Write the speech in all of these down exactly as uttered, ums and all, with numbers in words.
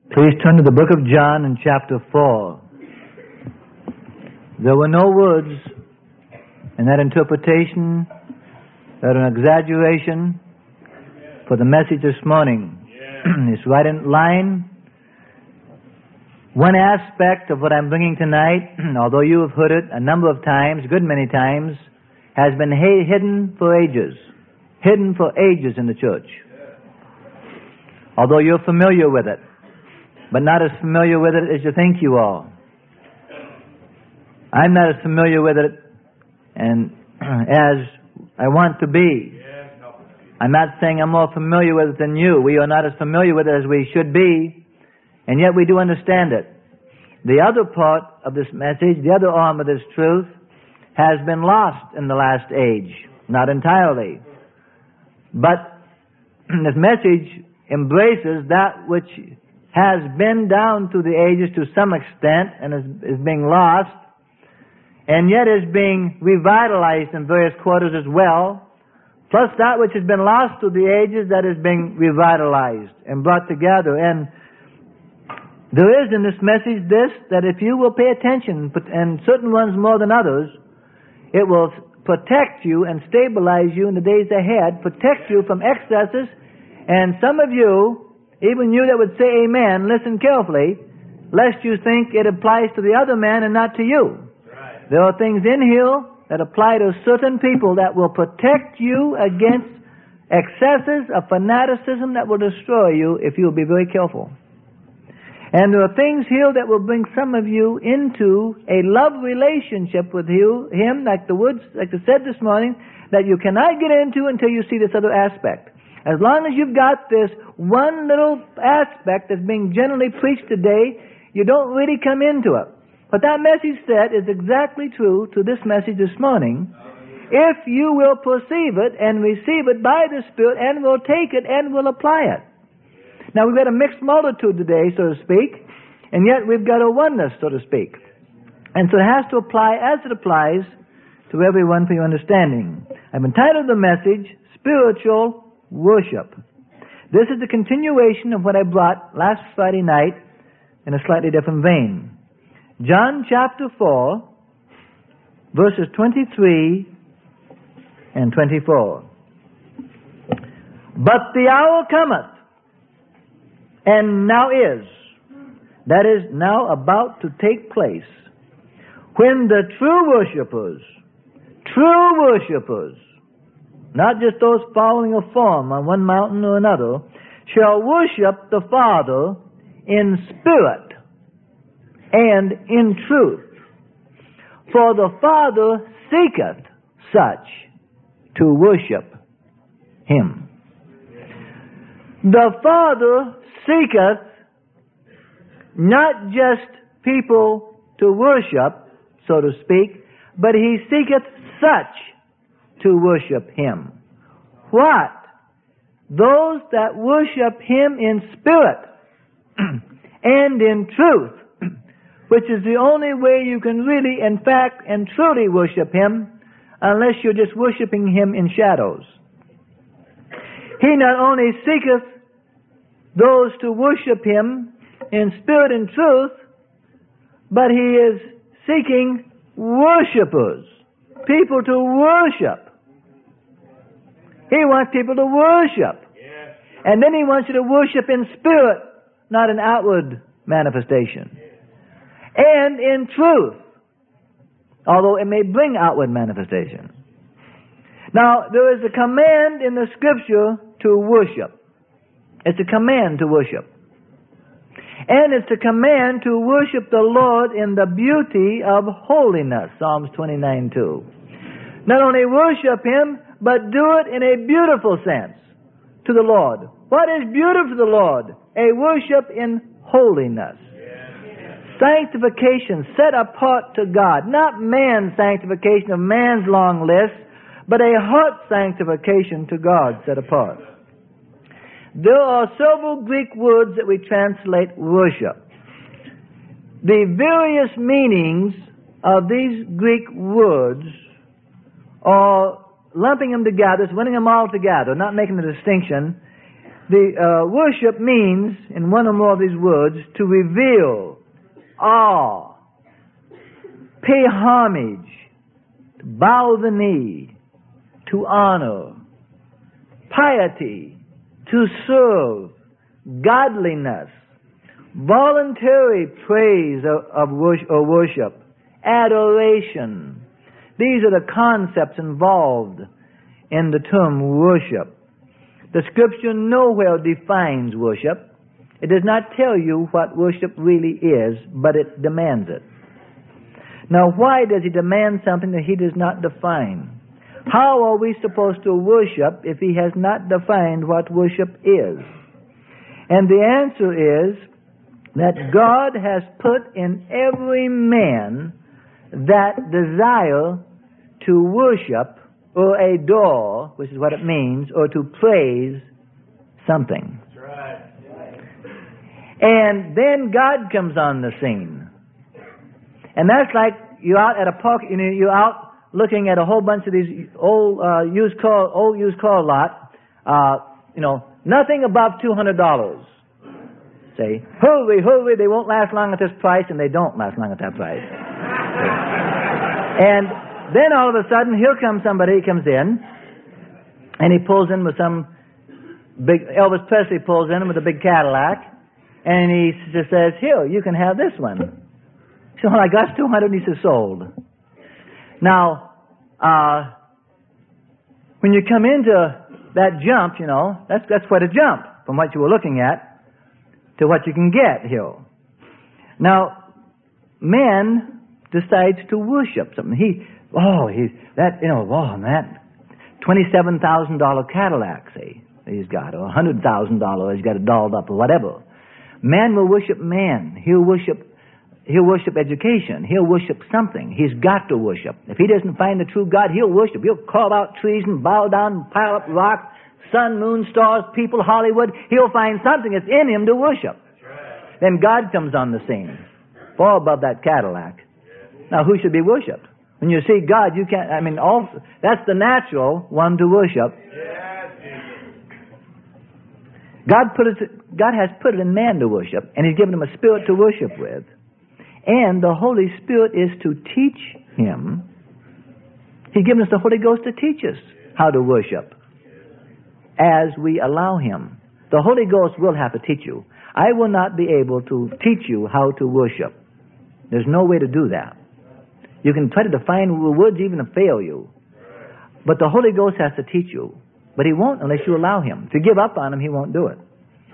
Please turn to the book of John in chapter four. There were no words in that interpretation that are an exaggeration for the message this morning. Yeah. It's right in line. One aspect of what I'm bringing tonight, although you have heard it a number of times, a good many times, has been hidden for ages. Hidden for ages in the church. Although you're familiar with it, but not as familiar with it as you think you are. I'm not as familiar with it and as I want to be. I'm not saying I'm more familiar with it than you. We are not as familiar with it as we should be, and yet we do understand it. The other part of this message, the other arm of this truth, has been lost in the last age. Not entirely. But this message embraces that which has been down through the ages to some extent and is, is being lost, and yet is being revitalized in various quarters as well, plus that which has been lost through the ages that is being revitalized and brought together. And there is in this message this, that if you will pay attention, and certain ones more than others, it will protect you and stabilize you in the days ahead, protect you from excesses. And some of you, even you that would say amen, listen carefully, lest you think it applies to the other man and not to you. Right. There are things in here that apply to certain people that will protect you against excesses of fanaticism that will destroy you if you will be very careful. And there are things here that will bring some of you into a love relationship with you, Him, like the words, like I said this morning, that you cannot get into until you see this other aspect. As long as you've got this one little aspect that's being generally preached today, you don't really come into it. What that message said is exactly true to this message this morning. If you will perceive it and receive it by the Spirit and will take it and will apply it. Now, we've got a mixed multitude today, so to speak, and yet we've got a oneness, so to speak. And so it has to apply as it applies to everyone for your understanding. I've entitled the message, Spiritual Worship. This is the continuation of what I brought last Friday night in a slightly different vein. John chapter four, verses twenty-three and twenty-four. But the hour cometh, and now is, that is now about to take place, when the true worshipers, true worshipers, not just those following a form on one mountain or another, shall worship the Father in spirit and in truth. For the Father seeketh such to worship Him. The Father seeketh not just people to worship, so to speak, but He seeketh such to worship Him. What? Those that worship Him in spirit and in truth, which is the only way you can really, in fact, and truly worship Him, unless you're just worshiping Him in shadows. He not only seeketh those to worship Him in spirit and truth, but He is seeking worshipers, people to worship. He wants people to worship. Yes. And then He wants you to worship in spirit, not in outward manifestation. And in truth, although it may bring outward manifestation. Now, there is a command in the Scripture to worship. It's a command to worship. And it's a command to worship the Lord in the beauty of holiness, Psalms twenty-nine two. Not only worship Him, but do it in a beautiful sense to the Lord. What is beautiful to the Lord? A worship in holiness. Sanctification set apart to God. Not man's sanctification of man's long list, but a heart sanctification to God set apart. There are several Greek words that we translate worship. The various meanings of these Greek words are lumping them together, running them all together, not making a distinction, The uh, worship means, in one or more of these words, to reveal awe, pay homage, to bow the knee, to honor, piety, to serve, godliness, voluntary praise of, of worship, or worship, adoration. These are the concepts involved in the term worship. The Scripture nowhere defines worship. It does not tell you what worship really is, but it demands it. Now, why does He demand something that He does not define? How are we supposed to worship if He has not defined what worship is? And the answer is that God has put in every man that desire to worship or adore, which is what it means, or to praise something. That's right. And then God comes on the scene. And that's like you're out at a park, you know, you're out looking at a whole bunch of these old uh, used car, old used car lot, uh, you know, nothing above two hundred dollars. Say, hurry, hurry, they won't last long at this price, and they don't last long at that price. And then all of a sudden, here comes somebody, he comes in, and he pulls in with some big, Elvis Presley pulls in with a big Cadillac, and he just says, here, you can have this one. So well, I got two hundred, and he says, sold. Now, uh, when you come into that jump, you know, that's, that's quite a jump from what you were looking at to what you can get here. Now, man decides to worship something. He, oh, he's, that, you know, oh, man, twenty-seven thousand dollars Cadillac, say, he's got, or one hundred thousand dollars, he's got it dolled up, or whatever. Man will worship man. He'll worship, he'll worship education. He'll worship something. He's got to worship. If he doesn't find the true God, he'll worship. He'll carve out trees and bow down and pile up rocks, sun, moon, stars, people, Hollywood. He'll find something that's in him to worship. That's right. Then God comes on the scene, far above that Cadillac. Now, who should be worshipped? When you see God, you can't, I mean, all, that's the natural one to worship. God put it, God has put it in man to worship, and He's given him a spirit to worship with. And the Holy Spirit is to teach him. He's given us the Holy Ghost to teach us how to worship as we allow Him. The Holy Ghost will have to teach you. I will not be able to teach you how to worship. There's no way to do that. You can try to define the words even to fail you. But the Holy Ghost has to teach you. But He won't unless you allow Him. If you give up on Him, He won't do it.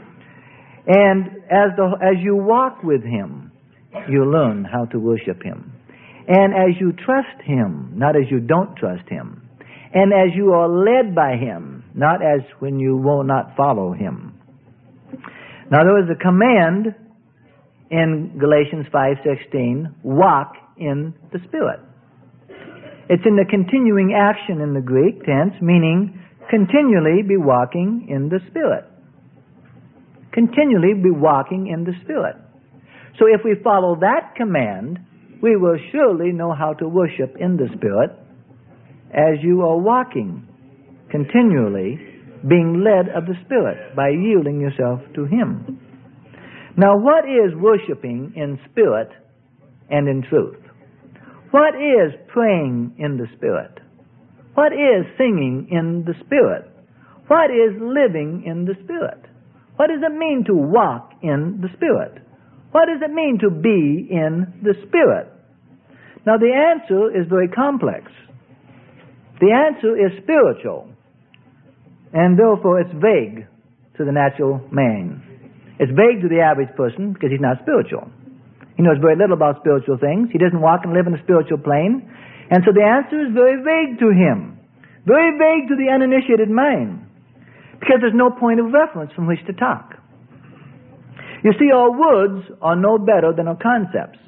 And as the, as you walk with Him, you learn how to worship Him. And as you trust Him, not as you don't trust Him. And as you are led by Him, not as when you will not follow Him. Now there is a command in Galatians five sixteen, walk in the Spirit. It's in the continuing action in the Greek tense, meaning continually be walking in the Spirit. Continually be walking in the Spirit. So if we follow that command, we will surely know how to worship in the Spirit as you are walking continually, being led of the Spirit by yielding yourself to Him. Now, what is worshiping in spirit and in truth? What is praying in the Spirit? What is singing in the Spirit? What is living in the Spirit? What does it mean to walk in the Spirit? What does it mean to be in the Spirit? Now, the answer is very complex. The answer is spiritual, and therefore it's vague to the natural man. It's vague to the average person because he's not spiritual. He knows very little about spiritual things. He doesn't walk and live in the spiritual plane. And so the answer is very vague to him. Very vague to the uninitiated mind. Because there's no point of reference from which to talk. You see, our words are no better than our concepts.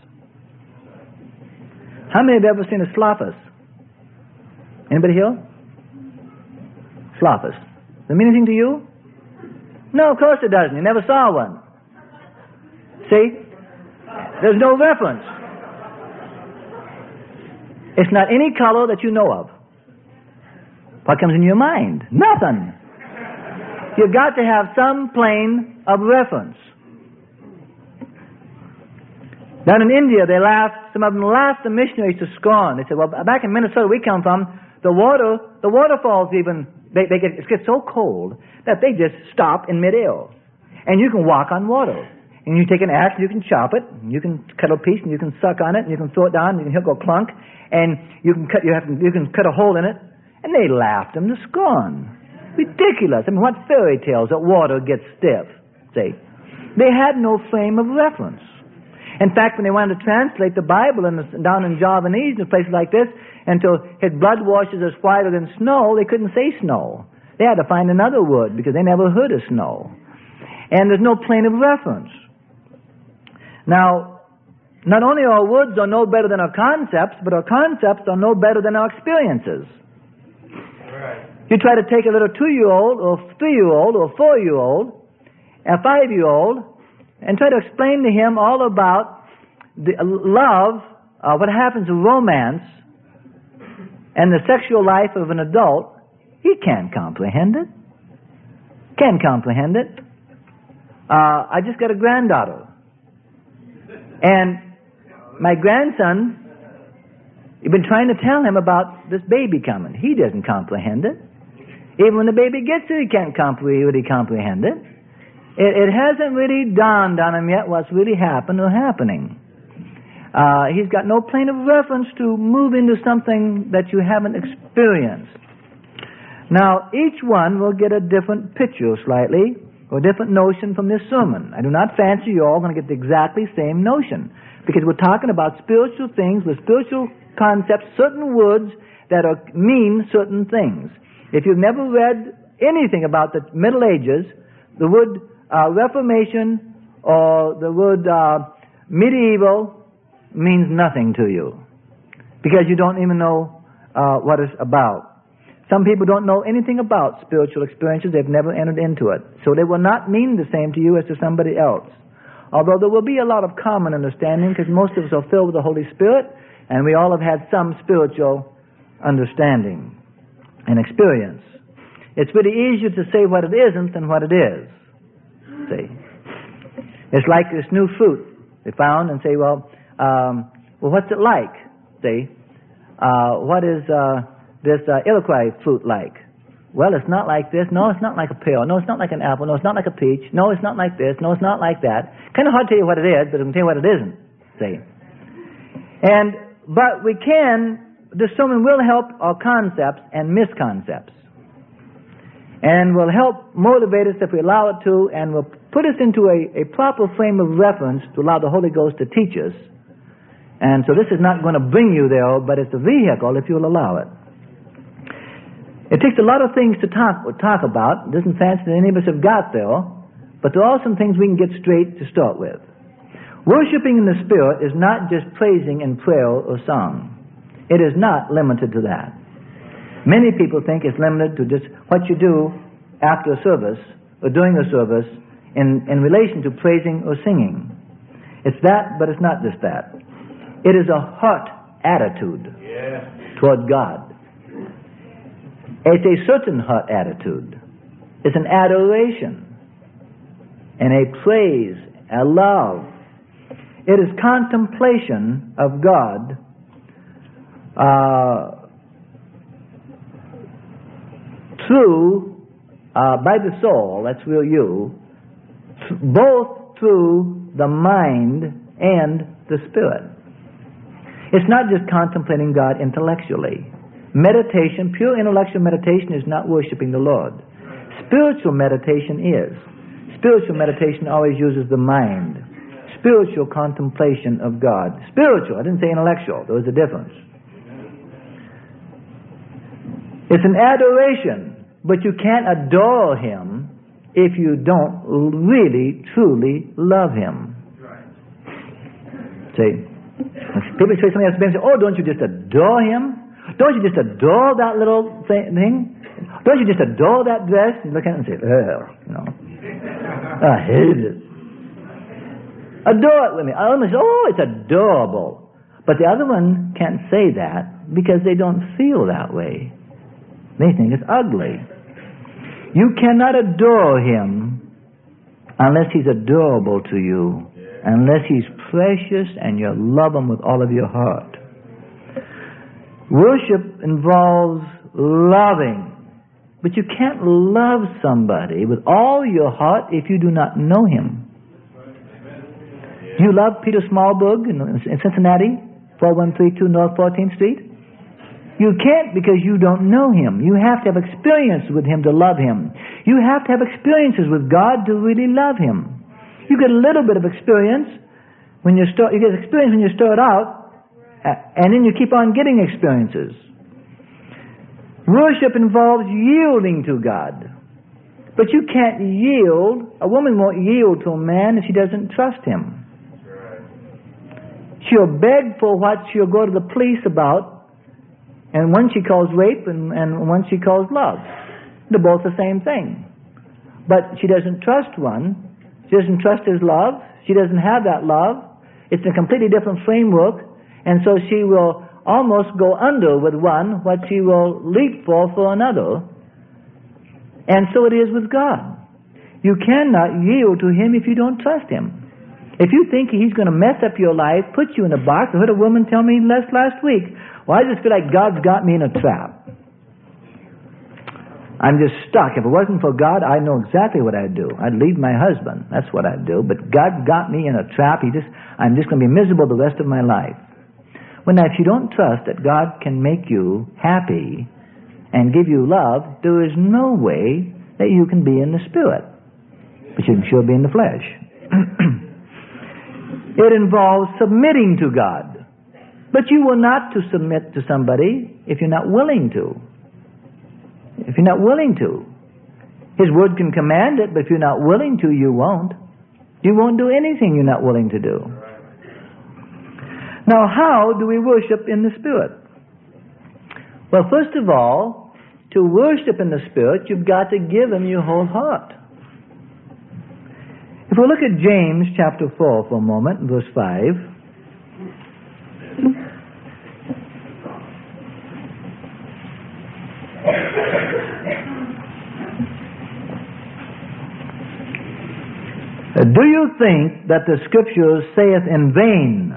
How many have ever seen a slophus? Anybody here? Slophus. Does it mean anything to you? No, of course it doesn't. You never saw one. See? There's no reference. It's not any color that you know of. What comes in your mind? Nothing. You've got to have some plane of reference. Down in India, they laughed, some of them laughed the missionaries to scorn. They said, well, back in Minnesota we come from, the water, the waterfalls even, they, they get, it gets so cold that they just stop in midair. And you can walk on water. And you take an axe and you can chop it, and you can cut a piece and you can suck on it, and you can throw it down, and you can go clunk, and you can cut, you have to, you can cut a hole in it. And they laughed them to scorn. Ridiculous. I mean, what fairy tales that water gets stiff? See? They had no frame of reference. In fact, when they wanted to translate the Bible in the, down in Javanese and places like this, until his blood washes us whiter than snow, they couldn't say snow. They had to find another word because they never heard of snow. And there's no plane of reference. Now, not only our words are no better than our concepts, but our concepts are no better than our experiences. Right. You try to take a little two-year-old or three-year-old or four-year-old, a five-year-old, and try to explain to him all about the love, uh, what happens in romance, and the sexual life of an adult. He can't comprehend it. Can't comprehend it. Uh, I just got a granddaughter. And my grandson, you've been trying to tell him about this baby coming. He doesn't comprehend it. Even when the baby gets there, he can't compre- really comprehend it. it. It hasn't really dawned on him yet what's really happened or happening. Uh, he's got no plane of reference to move into something that you haven't experienced. Now, each one will get a different picture slightly, or a different notion from this sermon. I do not fancy you're all going to get the exactly same notion, because we're talking about spiritual things with spiritual concepts, certain words that are, mean certain things. If you've never read anything about the Middle Ages, the word uh, Reformation or the word uh, medieval means nothing to you, because you don't even know uh, what it's about. Some people don't know anything about spiritual experiences. They've never entered into it. So they will not mean the same to you as to somebody else. Although there will be a lot of common understanding, because most of us are filled with the Holy Spirit, and we all have had some spiritual understanding and experience. It's really easier to say what it isn't than what it is. See? It's like this new fruit they found and say, well, um, well, what's it like? See? Uh, what is... Uh, this uh, Iroquois fruit like? Well, it's not like this. No, it's not like a pear. No, it's not like an apple. No, it's not like a peach. No, it's not like this. No, it's not like that. Kind of hard to tell you what it is, but I can tell you what it isn't. See? And, but we can, this sermon will help our concepts and misconcepts. And will help motivate us if we allow it to, and will put us into a, a proper frame of reference to allow the Holy Ghost to teach us. And so this is not going to bring you there, but it's a vehicle if you'll allow it. It takes a lot of things to talk talk about. It doesn't fancy that any of us have got there, but there are some things we can get straight to start with. Worshipping in the Spirit is not just praising in prayer or song. It is not limited to that. Many people think it's limited to just what you do after a service or during a service in, in relation to praising or singing. It's that, but it's not just that. It is a heart attitude yeah. toward God. It's a certain heart attitude. It's an adoration and a praise, a love. It is contemplation of God uh, through, uh, by the soul, that's real you, th- both through the mind and the spirit. It's not just contemplating God intellectually. Meditation, pure intellectual meditation, is not worshiping the Lord. Spiritual meditation is. Spiritual meditation always uses the mind. Spiritual contemplation of God. Spiritual, I didn't say intellectual. There was a difference. It's an adoration, but you can't adore Him if you don't really, truly love Him. See? People say something else, and say, oh, don't you just adore Him? Don't you just adore that little thing? Don't you just adore that dress? And look at it and say, oh, you know. I hate it. Adore it with me. I almost say, oh, it's adorable. But the other one can't say that because they don't feel that way. They think it's ugly. You cannot adore Him unless He's adorable to you, unless He's precious and you love Him with all of your heart. Worship involves loving. But you can't love somebody with all your heart if you do not know Him. Do you love Peter Smallberg in, in Cincinnati, four one three two North fourteenth Street? You can't because you don't know Him. You have to have experience with Him to love Him. You have to have experiences with God to really love Him. You get a little bit of experience when you start. You get experience when you start out, and then you keep on getting experiences. Worship involves yielding to God. But you can't yield. A woman won't yield to a man if she doesn't trust him. She'll beg for what she'll go to the police about, and one she calls rape and, and one she calls love. They're both the same thing. But she doesn't trust one. She doesn't trust his love. She doesn't have that love. It's a completely different framework, and so she will almost go under with one what she will leap for for another. And so it is with God. You cannot yield to Him if you don't trust Him. If you think He's going to mess up your life, put you in a box. I heard a woman tell me last, last week, well, I just feel like God's got me in a trap. I'm just stuck. If it wasn't for God, I know exactly what I'd do. I'd leave my husband. That's what I'd do. But God got me in a trap. He just, I'm just going to be miserable the rest of my life. Well, now, if you don't trust that God can make you happy and give you love, there is no way that you can be in the Spirit. But you can sure be in the flesh. It involves submitting to God. But you will not to submit to somebody if you're not willing to. If you're not willing to. His Word can command it, but if you're not willing to, you won't. You won't do anything you're not willing to do. Now, how do we worship in the Spirit? Well, first of all, to worship in the Spirit, you've got to give Him your whole heart. If we look at James chapter four for a moment, verse five. Do you think that the Scripture saith in vain,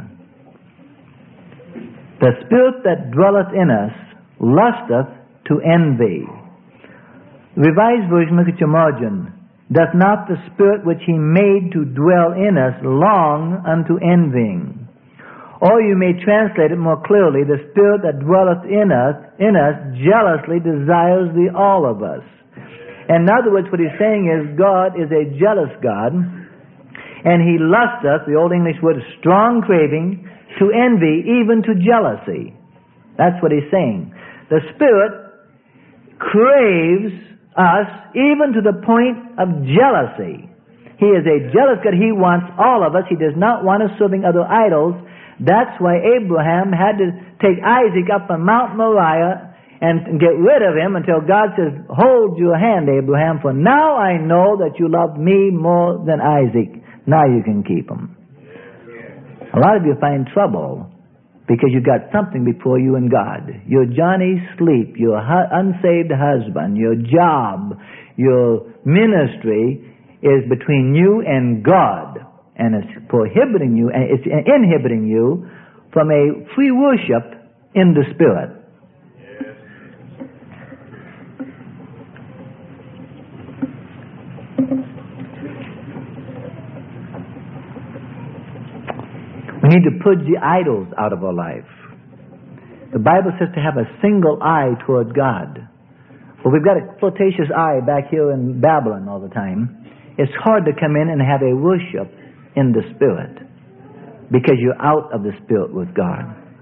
the Spirit that dwelleth in us lusteth to envy? Revised Version, look at your margin. Doth not the Spirit which He made to dwell in us long unto envying? Or you may translate it more clearly, the Spirit that dwelleth in us, in us jealously desires the all of us. And in other words, what he's saying is God is a jealous God, and He lusteth, the Old English word is strong craving, to envy, even to jealousy. That's what he's saying. The Spirit craves us even to the point of jealousy. He is a jealous God. He wants all of us. He does not want us serving other idols. That's why Abraham had to take Isaac up on Mount Moriah and get rid of him until God says, hold your hand, Abraham, for now I know that you love me more than Isaac. Now you can keep him. A lot of you find trouble because you've got something before you and God. Your Johnny Sleep, your hu- unsaved husband, your job, your ministry is between you and God. And it's prohibiting you, and it's inhibiting you from a free worship in the Spirit. We need to purge the idols out of our life. The Bible says to have a single eye toward God. Well, we've got a flirtatious eye back here in Babylon all the time. It's hard to come in and have a worship in the Spirit because you're out of the Spirit with God.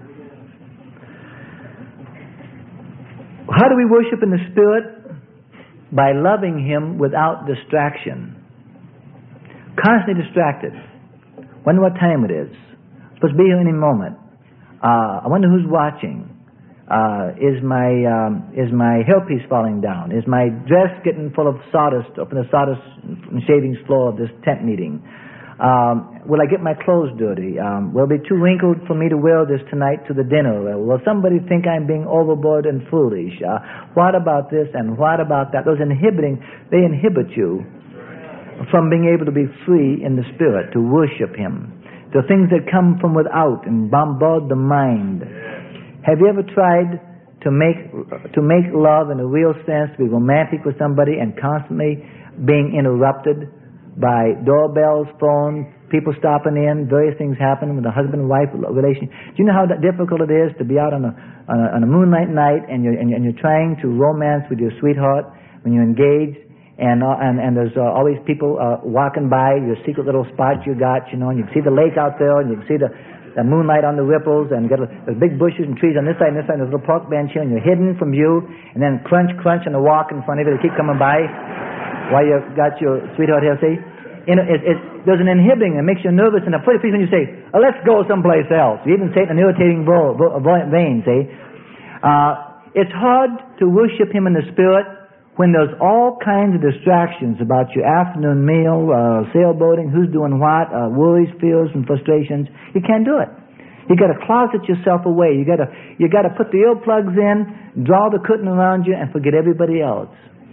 How do we worship in the Spirit? By loving Him without distraction. Constantly distracted. Wonder what time it is. Supposed to be here any moment. Uh, I wonder who's watching. Uh, is my um, is my hairpiece falling down? Is my dress getting full of sawdust up in the sawdust and shavings floor of this tent meeting? Um, will I get my clothes dirty? Um, will it be too wrinkled for me to wear this tonight to the dinner? Uh, will somebody think I'm being overboard and foolish? Uh, what about this and what about that? Those inhibiting, they inhibit you from being able to be free in the Spirit, to worship Him. The things that come from without and bombard the mind. Have you ever tried to make to make love in a real sense, to be romantic with somebody, and constantly being interrupted by doorbells, phones, people stopping in, various things happen with a husband and wife relation? Do you know how difficult it is to be out on a on a, on a moonlight night and you're and you're, and you're trying to romance with your sweetheart when you're engaged? And, uh, and and there's uh, always people uh, walking by your secret little spot you got, you know, and you can see the lake out there, and you can see the, the moonlight on the ripples, and you got a, there's big bushes and trees on this side and this side, and there's a little park bench here, and you're hidden from view, and then crunch, crunch, and a walk in front of you. They keep coming by while you got your sweetheart here, see? You know, it, it, there's an inhibiting that makes you nervous, and a place when you say, oh, let's go someplace else. You even say it in an irritating vo- vo- vein, see? Uh, it's hard to worship Him in the Spirit when there's all kinds of distractions about your afternoon meal, uh, sailboating, who's doing what, uh, worries, fears, and frustrations. You can't do it. You got to closet yourself away. You got to you got to put the earplugs in, draw the curtain around you, and forget everybody else.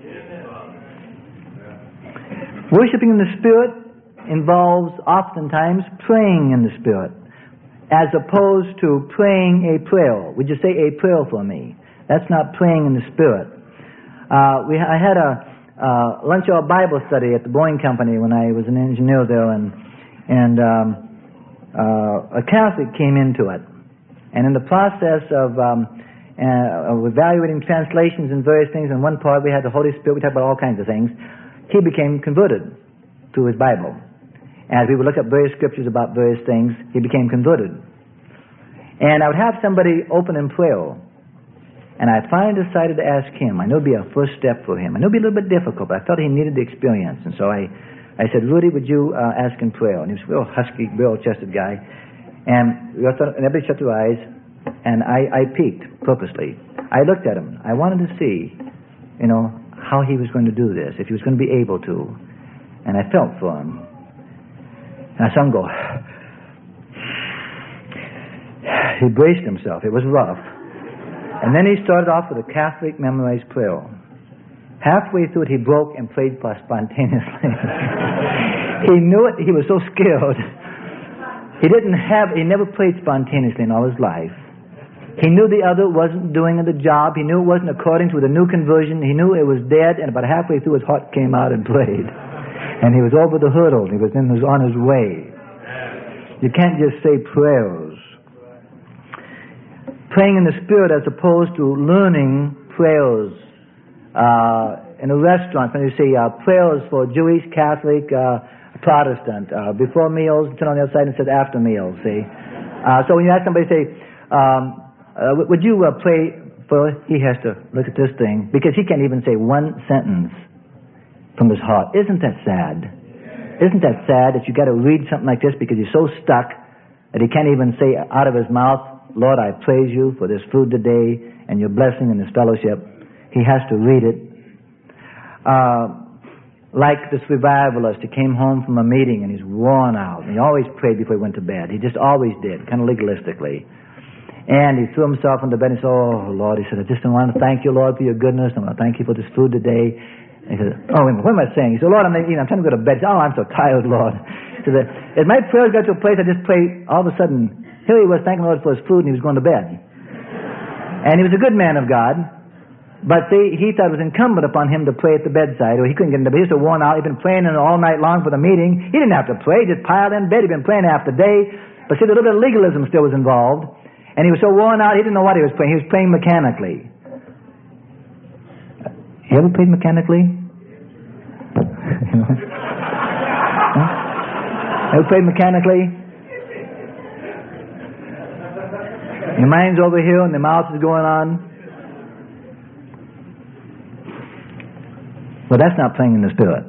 Worshiping in the Spirit involves oftentimes praying in the Spirit, as opposed to praying a prayer. Would you say a prayer for me? That's not praying in the Spirit. Uh, we, I had a uh, lunch hour Bible study at the Boeing Company when I was an engineer there, and and um, uh, a Catholic came into it, and in the process of, um, uh, of evaluating translations and various things, in one part we had the Holy Spirit. We talked about all kinds of things. He became converted to his Bible. As we would look up various scriptures about various things, he became converted. And I would have somebody open in prayer. And I finally decided to ask him. I knew it would be a first step for him. I knew it would be a little bit difficult, but I felt he needed the experience. And so I, I said, Rudy, would you uh, ask in prayer? And he was a real husky, barrel-chested guy. And, we all thought, and everybody shut their eyes, and I, I peeked purposely. I looked at him. I wanted to see, you know, how he was going to do this, if he was going to be able to. And I felt for him. And I saw him go. He braced himself. It was rough. And then he started off with a Catholic memorized prayer. Halfway through it, he broke and prayed spontaneously. He knew it. He was so scared. He didn't have, he never prayed spontaneously in all his life. He knew the other wasn't doing the job. He knew it wasn't according to the new conversion. He knew it was dead, and about halfway through his heart came out and prayed. And he was over the hurdle. He was, in his, on his way. You can't just say prayers. Praying in the Spirit as opposed to learning prayers. Uh, in a restaurant, when you say uh, prayers for Jewish, Catholic, uh, Protestant, uh, before meals, turn on the other side and said after meals, see? Uh, so when you ask somebody, say, um, uh, would you uh, pray for, he has to look at this thing, because he can't even say one sentence from his heart. Isn't that sad? Isn't that sad that you got to read something like this because he's so stuck that he can't even say out of his mouth, Lord, I praise you for this food today and your blessing and this fellowship. He has to read it. Uh, like this revivalist, he came home from a meeting and he's worn out. And he always prayed before he went to bed. He just always did, kind of legalistically. And he threw himself into bed and he said, oh, Lord, he said, I just want to thank you, Lord, for your goodness. I want to thank you for this food today. And he said, oh, wait a minute, what am I saying? He said, Lord, I'm, you know, I'm trying to go to bed. He said, oh, I'm so tired, Lord. He said, as my prayers got to a place, I just pray all of a sudden. Here he was thanking the Lord for his food, and he was going to bed. And he was a good man of God, but see, he thought it was incumbent upon him to pray at the bedside, or he couldn't get into bed. He was so worn out. He'd been praying all night long for the meeting. He didn't have to pray. He just piled in bed. He'd been praying half the day. But see, a little bit of legalism still was involved. And he was so worn out, he didn't know what he was praying. He was praying mechanically. You ever prayed mechanically? You know? Huh? Ever prayed mechanically? Your mind's over here and the mouth is going on. Well, that's not praying in the Spirit.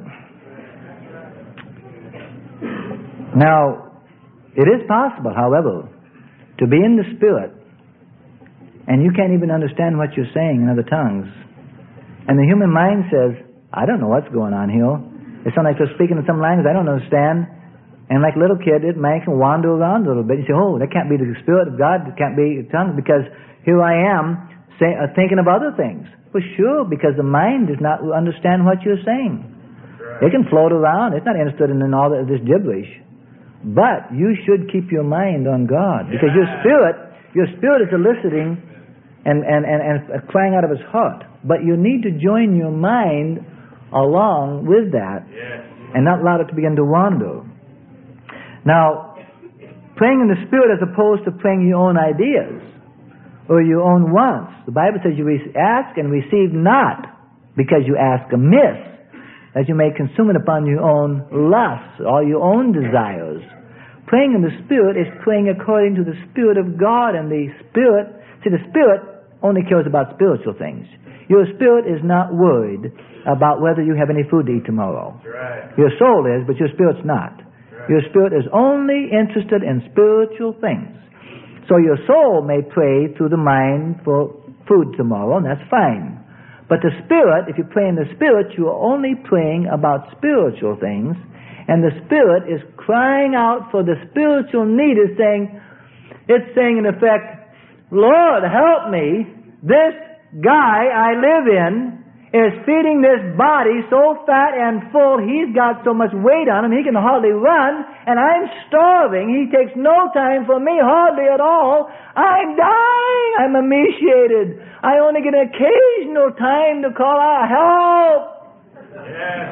Now, it is possible, however, to be in the Spirit and you can't even understand what you're saying in other tongues. And the human mind says, I don't know what's going on here. It sounds like they're speaking in some language I don't understand. And like a little kid, it might can wander around a little bit. You say, oh, that can't be the Spirit of God. It can't be tongues because here I am say, uh, thinking of other things. Well, sure, because the mind does not understand what you're saying. Right. It can float around. It's not interested in all this gibberish. But you should keep your mind on God because yeah. your spirit, your spirit is eliciting and, and, and, and crying out of His heart. But you need to join your mind along with that yeah. and not allow it to begin to wander. Now, praying in the Spirit as opposed to praying your own ideas or your own wants. The Bible says you ask and receive not because you ask amiss, that you may consume it upon your own lusts or your own desires. Praying in the Spirit is praying according to the Spirit of God, and the Spirit, see, the Spirit only cares about spiritual things. Your spirit is not worried about whether you have any food to eat tomorrow. Right. Your soul is, but your spirit's not. Your spirit is only interested in spiritual things. So your soul may pray through the mind for food tomorrow, and that's fine. But the Spirit, if you pray in the Spirit, you are only praying about spiritual things, and the Spirit is crying out for the spiritual need. Is saying, it's saying in effect, Lord, help me. This guy I live in is feeding this body so fat and full, he's got so much weight on him, he can hardly run, and I'm starving. He takes no time for me, hardly at all. I'm dying. I'm emaciated. I only get an occasional time to call out, help! Yes.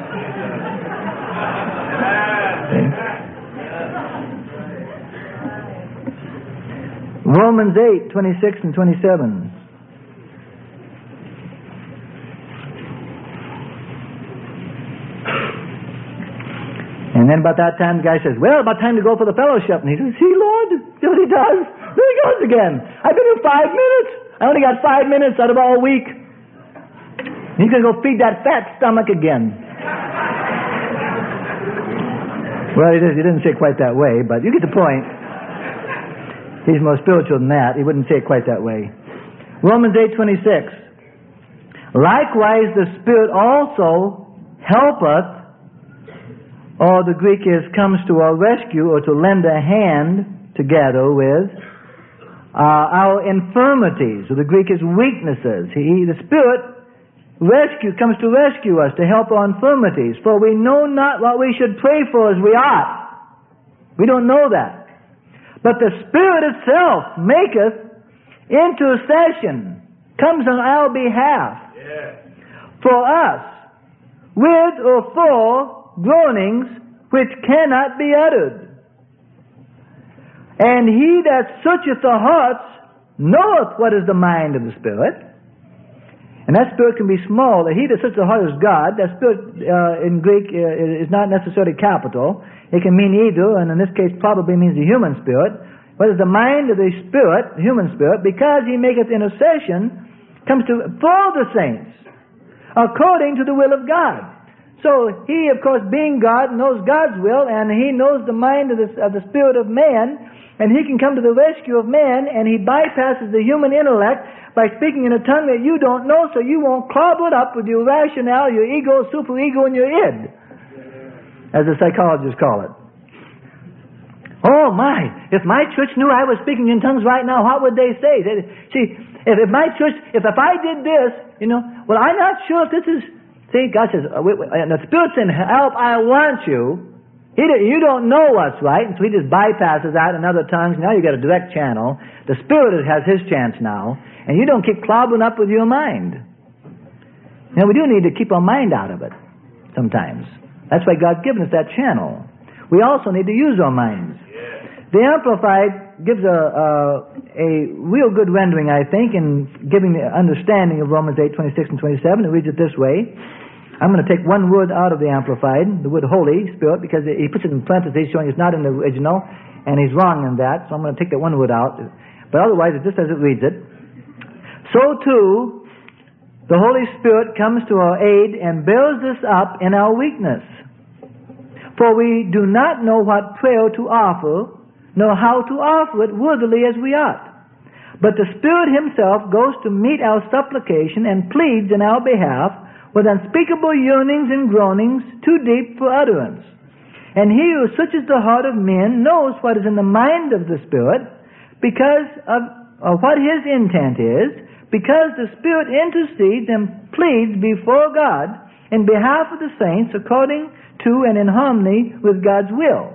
Romans eight, twenty-six and twenty-seven. And then about that time, the guy says, well, about time to go for the fellowship. And he says, see, Lord? See what he does? There he goes again. I've been here five minutes. I only got five minutes out of all week. He's going to go feed that fat stomach again. Well, he didn't say it quite that way, but you get the point. He's more spiritual than that. He wouldn't say it quite that way. Romans eight twenty-six. Likewise, the Spirit also helpeth, or the Greek is comes to our rescue, or to lend a hand together with uh, our infirmities, or the Greek is weaknesses. He, the Spirit rescue comes to rescue us, to help our infirmities. For we know not what we should pray for as we ought. We don't know that. But the Spirit itself maketh intercession, comes on our behalf, yeah. for us, with or for groanings which cannot be uttered. And he that searcheth the hearts knoweth what is the mind of the Spirit. And that Spirit can be small. He that searcheth the heart is God. That Spirit uh, in Greek uh, is not necessarily capital. It can mean either, and in this case probably means the human spirit. What is the mind of the Spirit, the human spirit, because he maketh intercession, comes to for the saints, according to the will of God. So he, of course, being God, knows God's will, and he knows the mind of the, of the spirit of man, and he can come to the rescue of man, and he bypasses the human intellect by speaking in a tongue that you don't know, so you won't clobber it up with your rationale, your ego, superego, and your id, as the psychologists call it. Oh my, if my church knew I was speaking in tongues right now, what would they say? They, see, if, if my church, if, if I did this, you know, well, I'm not sure if this is, see, God says, uh, wait, wait, and the Spirit's in help, I want you. He, you don't know what's right, and so he just bypasses that in other tongues. Now you got a direct channel. The Spirit has his chance now, and you don't keep clobbering up with your mind. Now, we do need to keep our mind out of it sometimes. That's why God's given us that channel. We also need to use our minds. The Amplified gives a, a, a real good rendering, I think, in giving the understanding of Romans eight, twenty-six and twenty-seven. It reads it this way. I'm going to take one word out of the Amplified, the word Holy Spirit, because he puts it in parentheses showing it's not in the original, and he's wrong in that, so I'm going to take that one word out. But otherwise, it's just as it reads it. So too, the Holy Spirit comes to our aid and builds us up in our weakness. For we do not know what prayer to offer, nor how to offer it worthily as we ought. But the Spirit himself goes to meet our supplication and pleads in our behalf with unspeakable yearnings and groanings too deep for utterance. And he who searches the heart of men knows what is in the mind of the Spirit, because of, of what his intent is, because the Spirit intercedes and pleads before God in behalf of the saints according to and in harmony with God's will.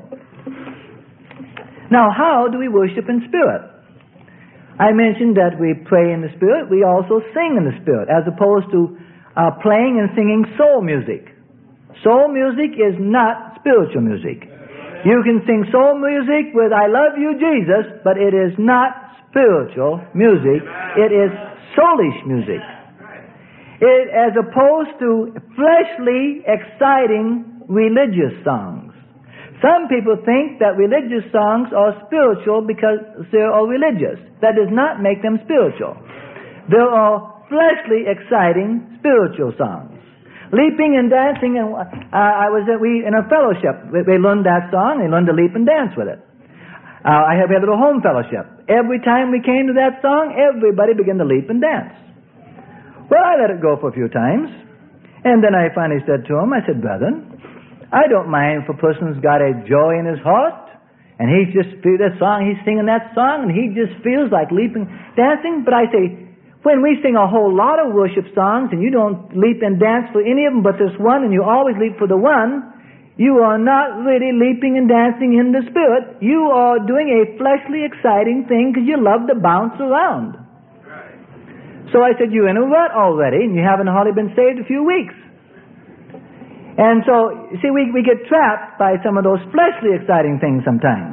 Now, how do we worship in spirit? I mentioned that we pray in the Spirit. We also sing in the Spirit, as opposed to uh, playing and singing soul music. Soul music is not spiritual music. You can sing soul music with I love you, Jesus, but it is not spiritual music. It is soulish music. It, as opposed to fleshly, exciting religious songs. Some people think that religious songs are spiritual because they are religious. That does not make them spiritual. There are fleshly, exciting spiritual songs. Leaping and dancing, and uh, I was at, we in a fellowship. They learned that song. They learned to leap and dance with it. Uh, I have a little home fellowship. Every time we came to that song, everybody began to leap and dance. Well, I let it go for a few times, and then I finally said to him, I said, brethren, I don't mind if a person's got a joy in his heart, and he just feels that song, he's singing that song, and he just feels like leaping, dancing. But I say, when we sing a whole lot of worship songs, and you don't leap and dance for any of them but this one, and you always leap for the one, you are not really leaping and dancing in the Spirit. You are doing a fleshly, exciting thing because you love to bounce around. So I said, you're in a rut already, and you haven't hardly been saved a few weeks. And so, see, we, we get trapped by some of those fleshly, exciting things sometimes.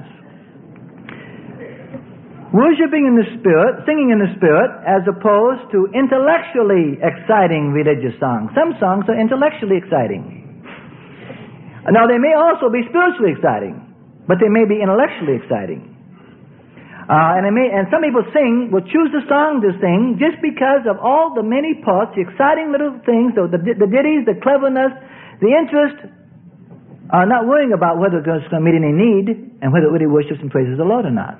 Worshipping in the Spirit, singing in the Spirit, as opposed to intellectually exciting religious songs. Some songs are intellectually exciting. Now, they may also be spiritually exciting, but they may be intellectually exciting. Uh, and, may, and some people sing, will choose a song to sing just because of all the many parts, the exciting little things, the, the, the ditties, the cleverness, the interest, are not worrying about whether it's going to meet any need and whether it really worships and praises the Lord or not.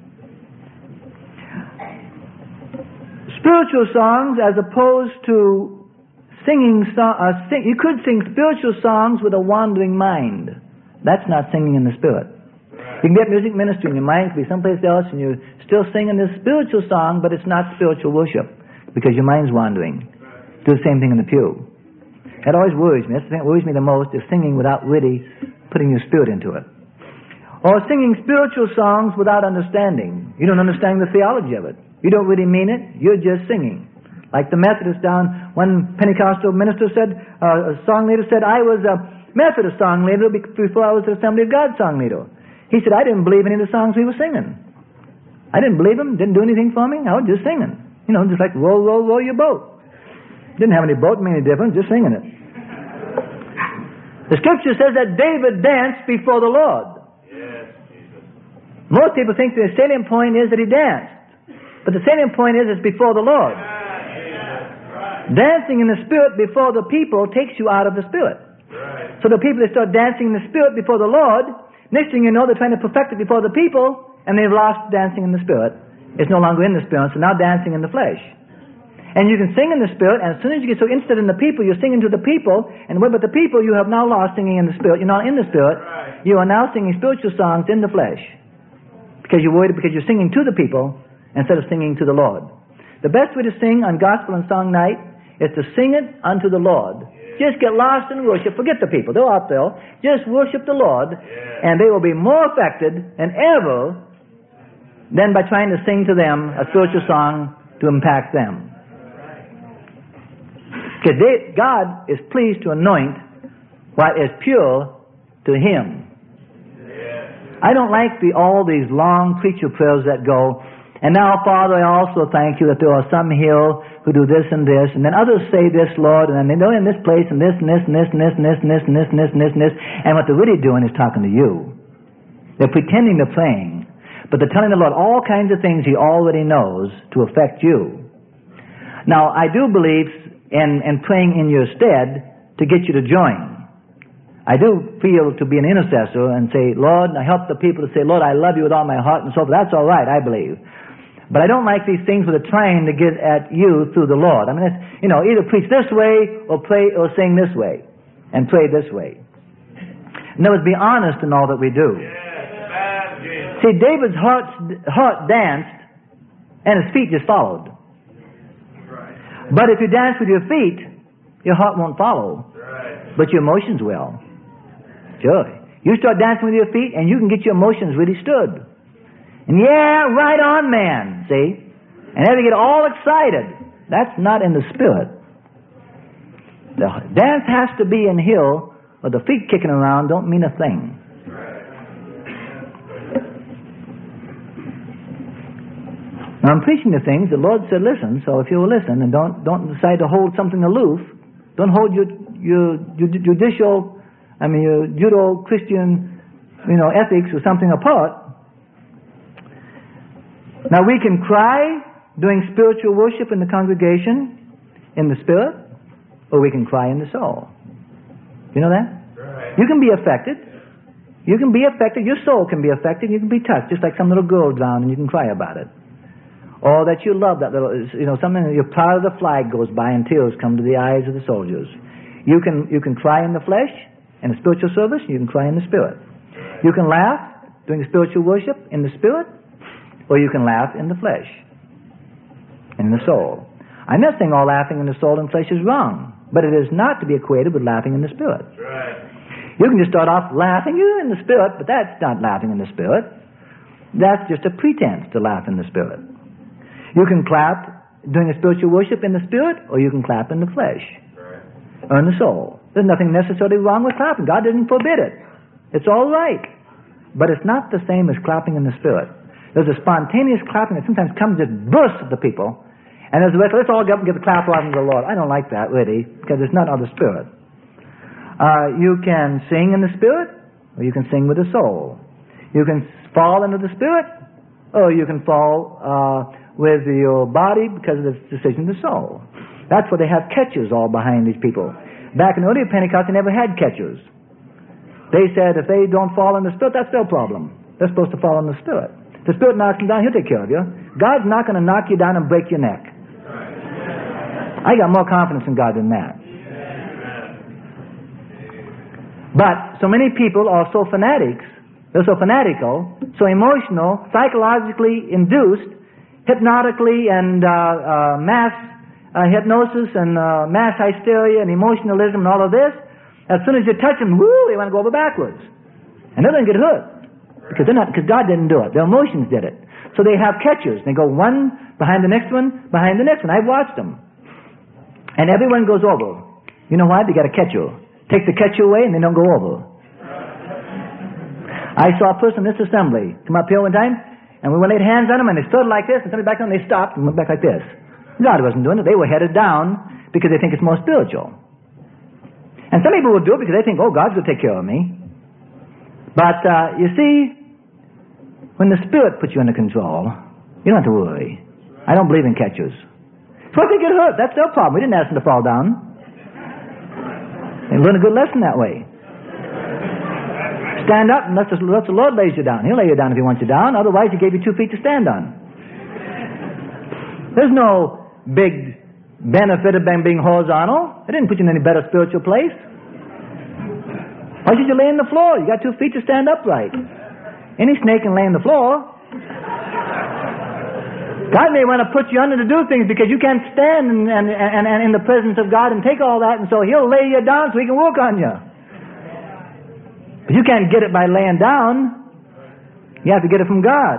Spiritual songs, as opposed to singing, uh, sing, you could sing spiritual songs with a wandering mind. That's not singing in the Spirit. You can get music ministry and your mind can be someplace else and you're still singing this spiritual song, but it's not spiritual worship because your mind's wandering. Do the same thing in the pew. That always worries me. That's the thing that worries me the most, is singing without really putting your spirit into it. Or singing spiritual songs without understanding. You don't understand the theology of it. You don't really mean it. You're just singing. Like the Methodist down, one Pentecostal minister said, uh, a song leader said, I was a Methodist song leader before I was an Assembly of God song leader. He said, I didn't believe any of the songs we were singing. I didn't believe them, didn't do anything for me. I was just singing. You know, just like roll, roll, roll your boat. Didn't have any boat, made any difference, just singing it. The Scripture says that David danced before the Lord. Yes, Jesus. Most people think the salient point is that he danced. But the salient point is it's before the Lord. Right. Dancing in the Spirit before the people takes you out of the Spirit. Right. So the people that start dancing in the Spirit before the Lord, next thing you know, they're trying to perfect it before the people, and they've lost dancing in the Spirit. It's no longer in the Spirit, so now dancing in the flesh. And you can sing in the Spirit, and as soon as you get so interested in the people, you're singing to the people, and with the people, you have now lost singing in the Spirit. You're not in the Spirit. Right. You are now singing spiritual songs in the flesh. Because you're worried, because you're singing to the people instead of singing to the Lord. The best way to sing on gospel and song night is to sing it unto the Lord. Just get lost in worship. Forget the people. They're out there. Just worship the Lord, yeah. And they will be more affected than ever than by trying to sing to them a spiritual song to impact them. Because God is pleased to anoint what is pure to Him. Yeah. I don't like the, all these long preacher prayers that go, and now, Father, I also thank you that there are some here who do this and this, and then others say this, Lord, and then they know in this place, and this, and this, and this, and this, and this, and this, and this, and this, and this, and this, and what they're really doing is talking to you. They're pretending they're praying, but they're telling the Lord all kinds of things He already knows to affect you. Now, I do believe in, in praying in your stead to get you to join. I do feel to be an intercessor and say, Lord, I help the people to say, Lord, I love you with all my heart and so forth. That's all right, I believe. But I don't like these things where they're trying to get at you through the Lord. I mean, it's, you know, either preach this way or pray or sing this way and pray this way. In other words, be honest in all that we do. See, David's heart, heart danced and his feet just followed. But if you dance with your feet, your heart won't follow, but your emotions will. Sure. You start dancing with your feet and you can get your emotions really stirred. And yeah, right on, man, see? And then they get all excited. That's not in the Spirit. The dance has to be in hill, or the feet kicking around don't mean a thing. Now I'm preaching the things the Lord said listen, so if you will listen and don't don't decide to hold something aloof, don't hold your your judicial, I mean your Judeo-Christian, you know, ethics or something apart. Now we can cry doing spiritual worship in the congregation in the Spirit, or we can cry in the soul. You know that? Right. You can be affected. You can be affected. Your soul can be affected. You can be touched, just like some little girl drowned and you can cry about it. Or that you love that little, you know, something, you're proud of the flag goes by and tears come to the eyes of the soldiers. You can you can cry in the flesh in a spiritual service, you can cry in the Spirit. You can laugh doing spiritual worship in the Spirit, or you can laugh in the flesh, in the soul. I'm not saying all laughing in the soul and flesh is wrong, but it is not to be equated with laughing in the Spirit. Right. You can just start off laughing in the Spirit, but that's not laughing in the Spirit. That's just a pretense to laugh in the Spirit. You can clap doing a spiritual worship in the Spirit, or you can clap in the flesh, right, or in the soul. There's nothing necessarily wrong with clapping. God didn't forbid it. It's all right. But it's not the same as clapping in the Spirit. There's a spontaneous clapping that sometimes comes, just bursts at the people, and there's the rest, let's all get up and give a clap offering to the Lord. I don't like that, really, because it's not of the Spirit. Uh, you can sing in the Spirit, or you can sing with the soul. You can fall into the Spirit, or you can fall uh, with your body because of the decision of the soul. That's where they have catchers all behind these people. Back in the early Pentecost, they never had catchers. They said if they don't fall in the Spirit, that's their problem. They're supposed to fall in the Spirit. The Spirit knocks them down, He'll take care of you. God's not going to knock you down and break your neck. I got more confidence in God than that. But so many people are so fanatics, they're so fanatical, so emotional, psychologically induced, hypnotically and uh, uh, mass uh, hypnosis and uh, mass hysteria and emotionalism and all of this. As soon as you touch them, woo, they want to go over backwards, and they're going to get hurt because they're not because God didn't do it; their emotions did it. So they have catchers. They go one behind the next one, behind the next one. I've watched them, and everyone goes over. You know why? They got a catcher. Take the catcher away, and they don't go over. I saw a person in this assembly come up here one time. And we laid hands on them, and they stood like this, and somebody back down, and they stopped and went back like this. God wasn't doing it. They were headed down because they think it's more spiritual. And some people will do it because they think, oh, God's going to take care of me. But, uh, you see, when the Spirit puts you under control, you don't have to worry. I don't believe in catchers. So if they get hurt, that's their problem. We didn't ask them to fall down. They learn a good lesson that way. Stand up unless the, unless the Lord lays you down. He'll lay you down if He wants you down. Otherwise, He gave you two feet to stand on. There's no big benefit of being horizontal. It didn't put you in any better spiritual place. Why should you lay on the floor? You got two feet to stand upright. Any snake can lay on the floor. God may want to put you under to do things because you can't stand and, and, and, and in the presence of God and take all that, and so He'll lay you down so He can work on you. But you can't get it by laying down. You have to get it from God.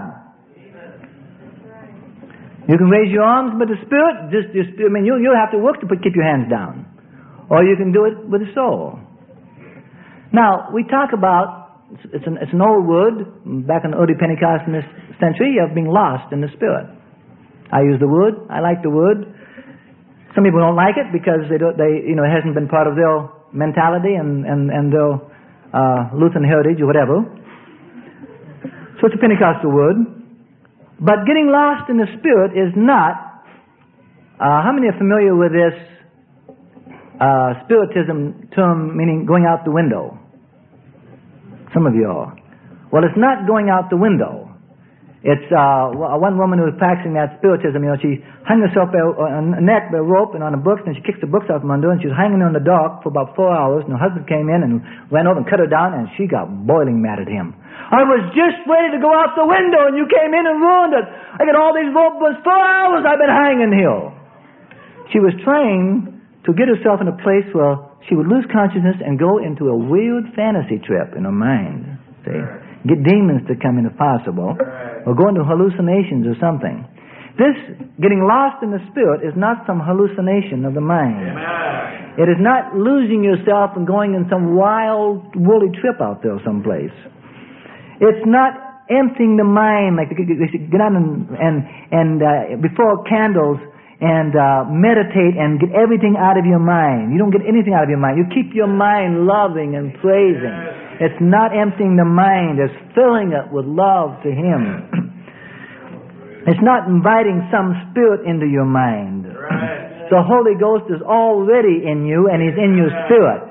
You can raise your arms with the Spirit. Just, just I mean, you you have to work to put, keep your hands down, or you can do it with the soul. Now we talk about it's an it's an old word back in the early Pentecost in this century of being lost in the Spirit. I use the word. I like the word. Some people don't like it because they don't. They you know it hasn't been part of their mentality and and and their uh, Lutheran heritage or whatever. So it's a Pentecostal word. But getting lost in the Spirit is not, uh, how many are familiar with this uh, Spiritism term, meaning going out the window? Some of you are. Well, it's not going out the window. It's uh, one woman who was practicing that spiritism. You know, she hung herself on a neck by a rope and on the books, and she kicked the books out from under her, and she was hanging on the dock for about four hours, and her husband came in and went over and cut her down, and she got boiling mad at him. I was just ready to go out the window, and you came in and ruined it. I got all these ropes. For four hours I've been hanging here. She was trained to get herself in a place where she would lose consciousness and go into a weird fantasy trip in her mind. See? Get demons to come in if possible, or go into hallucinations or something. This getting lost in the spirit is not some hallucination of the mind. Amen. It is not losing yourself and going in some wild, woolly trip out there someplace. It's not emptying the mind, like you should get on and, and, and uh, before candles and uh, meditate and get everything out of your mind. You don't get anything out of your mind. You keep your mind loving and praising. It's not emptying the mind. It's filling it with love to Him. It's not inviting some spirit into your mind. Right. The Holy Ghost is already in you, and He's in your spirit.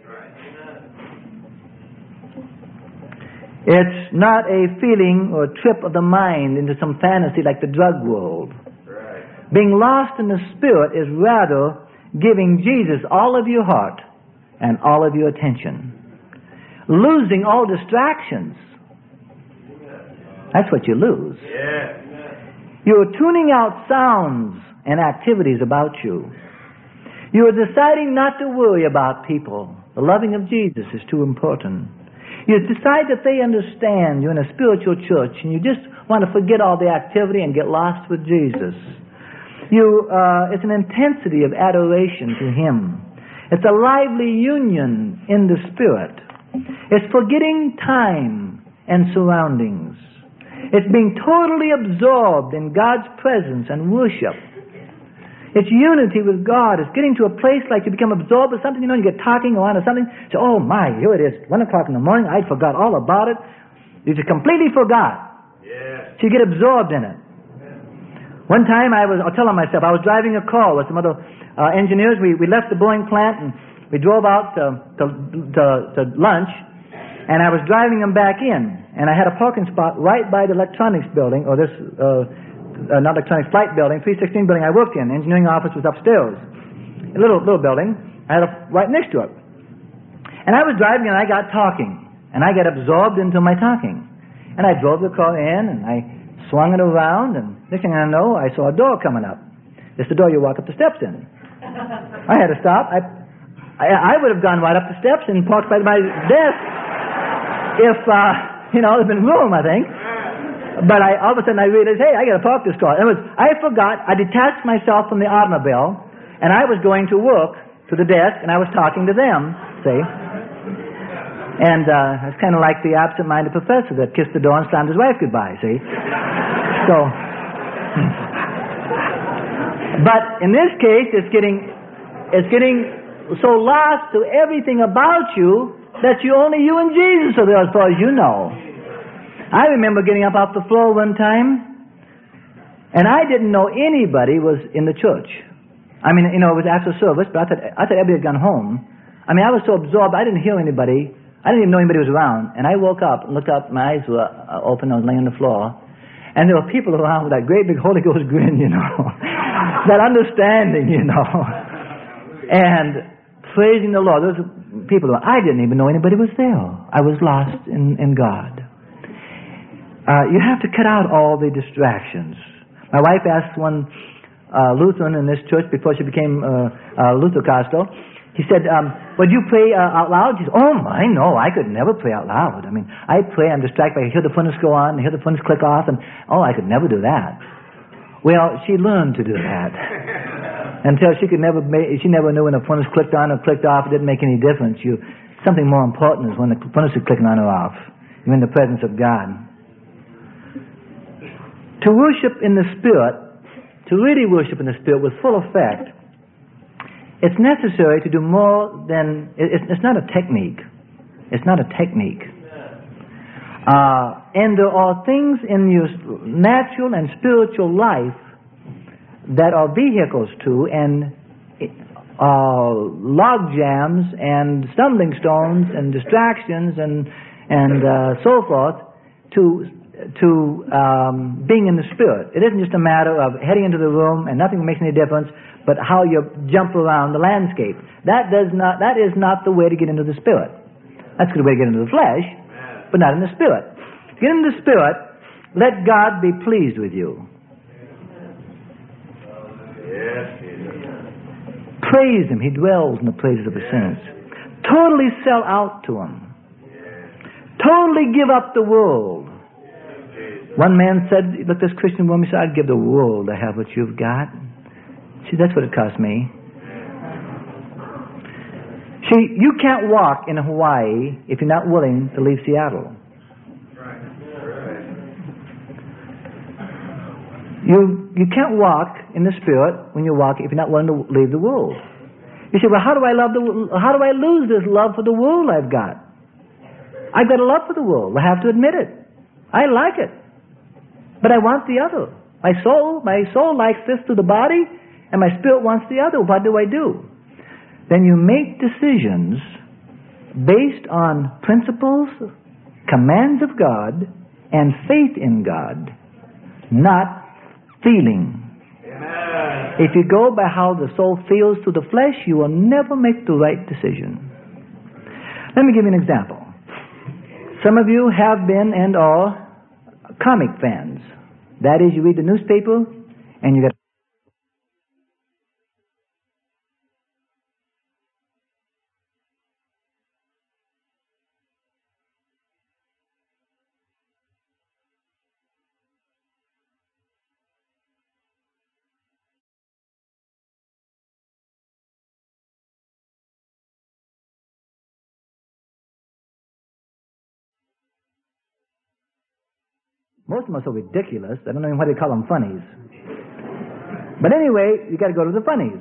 It's not a feeling or a trip of the mind into some fantasy like the drug world. Right. Being lost in the spirit is rather giving Jesus all of your heart and all of your attention. Losing all distractions. That's what you lose. Yeah. You're tuning out sounds and activities about you. You're deciding not to worry about people. The loving of Jesus is too important. You decide that they understand you're in a spiritual church and you just want to forget all the activity and get lost with Jesus. You, uh, it's an intensity of adoration to Him. It's a lively union in the Spirit. It's forgetting time and surroundings. It's being totally absorbed in God's presence and worship. It's unity with God. It's getting to a place like you become absorbed with something, you know, you get talking or on or something. So, oh my, here it is, one o'clock in the morning, I forgot all about it. You just completely forgot. Yeah. So you get absorbed in it. One time I was, I'll tell on myself, I was driving a car with some other uh, engineers. We, we left the Boeing plant and we drove out to, to, to, to lunch, and I was driving them back in, and I had a parking spot right by the electronics building, or this, uh, uh, not electronics, flight building, three sixteen building I worked in. The engineering office was upstairs. A little, little building. I had a right next to it. And I was driving, and I got talking, and I got absorbed into my talking. And I drove the car in, and I swung it around, and next thing I know, I saw a door coming up. It's the door you walk up the steps in. I had to stop. I I, I would have gone right up the steps and parked by my desk if, uh, you know, there'd been room, I think. But I, all of a sudden I realized, hey, I got to park this car. It was, I forgot, I detached myself from the automobile, and I was going to work to the desk, and I was talking to them, see? And uh, it's kind of like the absent-minded professor that kissed the door and slammed his wife goodbye, see? So, but in this case, it's getting, it's getting so lost to everything about you that you only you and Jesus are there as far as you know. I remember getting up off the floor one time, and I didn't know anybody was in the church. I mean, you know, it was after service, but I thought, I thought everybody had gone home. I mean, I was so absorbed, I didn't hear anybody. I didn't even know anybody was around. And I woke up and looked up, my eyes were open, I was laying on the floor. And there were people around with that great big Holy Ghost grin, you know. That understanding, you know. And praising the Lord. Those people, I didn't even know anybody was there. I was lost in, in God. Uh, you have to cut out all the distractions. My wife asked one uh, Lutheran in this church before she became uh, uh, Luther Costo. He said, um, would you pray uh, out loud? She said, oh my, no, I could never pray out loud. I mean, I pray, I'm distracted. I hear the furnace go on, I hear the furnace click off, and oh, I could never do that. Well, she learned to do that. Until she could never, make, she never knew when the furnace clicked on or clicked off. It didn't make any difference. You, something more important is when the furnace is clicking on or off. You're in the presence of God. To worship in the Spirit, to really worship in the Spirit with full effect, it's necessary to do more than, it's, it's not a technique. It's not a technique. Uh, and there are things in your natural and spiritual life that are vehicles to and uh, log jams and stumbling stones and distractions and and uh, so forth to to um, being in the Spirit. It isn't just a matter of heading into the room and nothing makes any difference, but how you jump around the landscape. That does not. That is not the way to get into the Spirit. That's a good way to get into the flesh, but not in the Spirit. To get into the Spirit, let God be pleased with you. Praise Him. He dwells in the praises of His saints. Totally sell out to Him. Totally give up the world. One man said, he looked at this Christian woman, he said, I'd give the world to have what you've got. See, that's what it cost me. See, you can't walk in Hawaii if you're not willing to leave Seattle. You you can't walk in the Spirit when you walk if you're not willing to leave the world. You say, well, how do I love the? How do I lose this love for the world I've got? I've got a love for the world. I have to admit it. I like it, but I want the other. My soul, my soul likes this through the body, and my spirit wants the other. What do I do? Then you make decisions based on principles, commands of God, and faith in God, not feeling. Amen. If you go by how the soul feels through the flesh, you will never make the right decision. Let me give you an example. Some of you have been and are comic fans. That is, you read the newspaper and you get most of them are so ridiculous, I don't know even why they call them funnies. But anyway, you got to go to the funnies.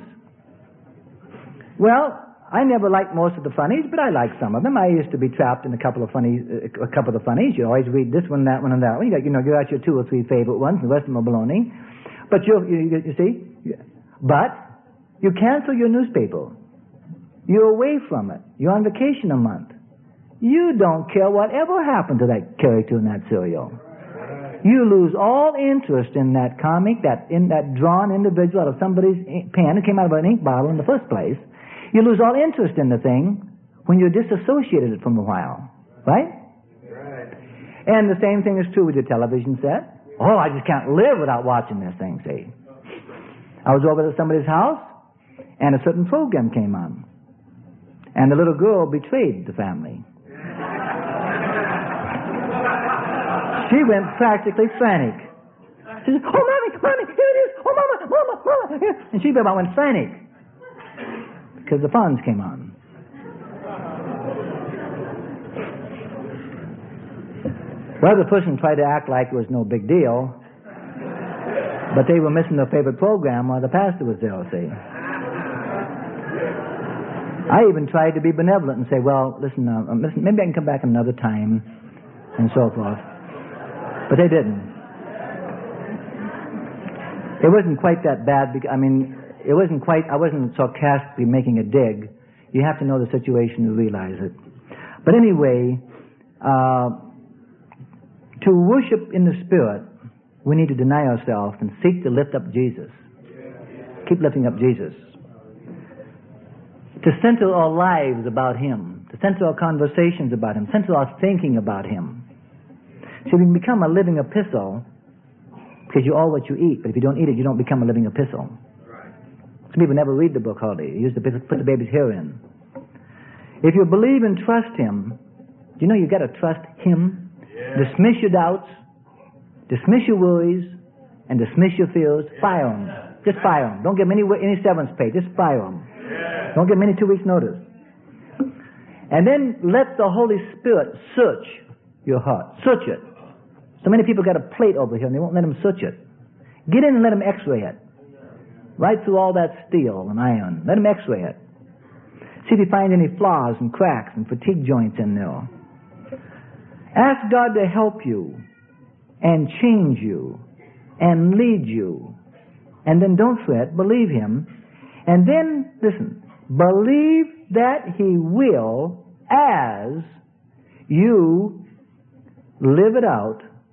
Well, I never liked most of the funnies, but I like some of them. I used to be trapped in a couple of funnies, a couple of the funnies. You always read this one, that one, and that one. You got, you know, you got your two or three favorite ones, and the rest of them are baloney. But you, you, you see, but you cancel your newspaper. You're away from it. You're on vacation a month. You don't care whatever happened to that character in that serial. You lose all interest in that comic, that in that drawn individual out of somebody's pen. It came out of an ink bottle in the first place. You lose all interest in the thing when you're disassociated it from a while. Right? Right. And the same thing is true with your television set. Oh, I just can't live without watching this thing, see. I was over at somebody's house, and a certain program came on. And the little girl betrayed the family. She went practically frantic. She said, oh, Mommy, Mommy, here it is. Oh, Mama, Mama, Mama. Here. And she about went frantic because the Fonz came on. Well, the person tried to act like it was no big deal, but they were missing their favorite program while the pastor was there, see. I even tried to be benevolent and say, well, listen, uh, listen, maybe I can come back another time and so forth. But they didn't. It wasn't quite that bad. Because, I mean, it wasn't quite, I wasn't sarcastically making a dig. You have to know the situation to realize it. But anyway, uh, to worship in the Spirit, we need to deny ourselves and seek to lift up Jesus. Keep lifting up Jesus. To center our lives about Him. To center our conversations about Him. Center our thinking about Him. See, we can become a living epistle because you're all what you eat. But if you don't eat it, you don't become a living epistle. Right. Some people never read the book hardly. They use to put the baby's hair in. If you believe and trust Him, do you know you've got to trust Him? Yeah. Dismiss your doubts, dismiss your worries, and dismiss your fears. Yeah. Fire them. Just fire them. Don't give them any, any severance pay. Just fire them. Yeah. Don't give them any two weeks' notice. And then let the Holy Spirit search your heart. Search it. So many people got a plate over here and they won't let Him search it. Get in and let Him x-ray it. Right through all that steel and iron. Let Him x-ray it. See if you find any flaws and cracks and fatigue joints in there. Ask God to help you and change you and lead you. And then don't fret. Believe Him. And then, listen, believe that He will as you live it out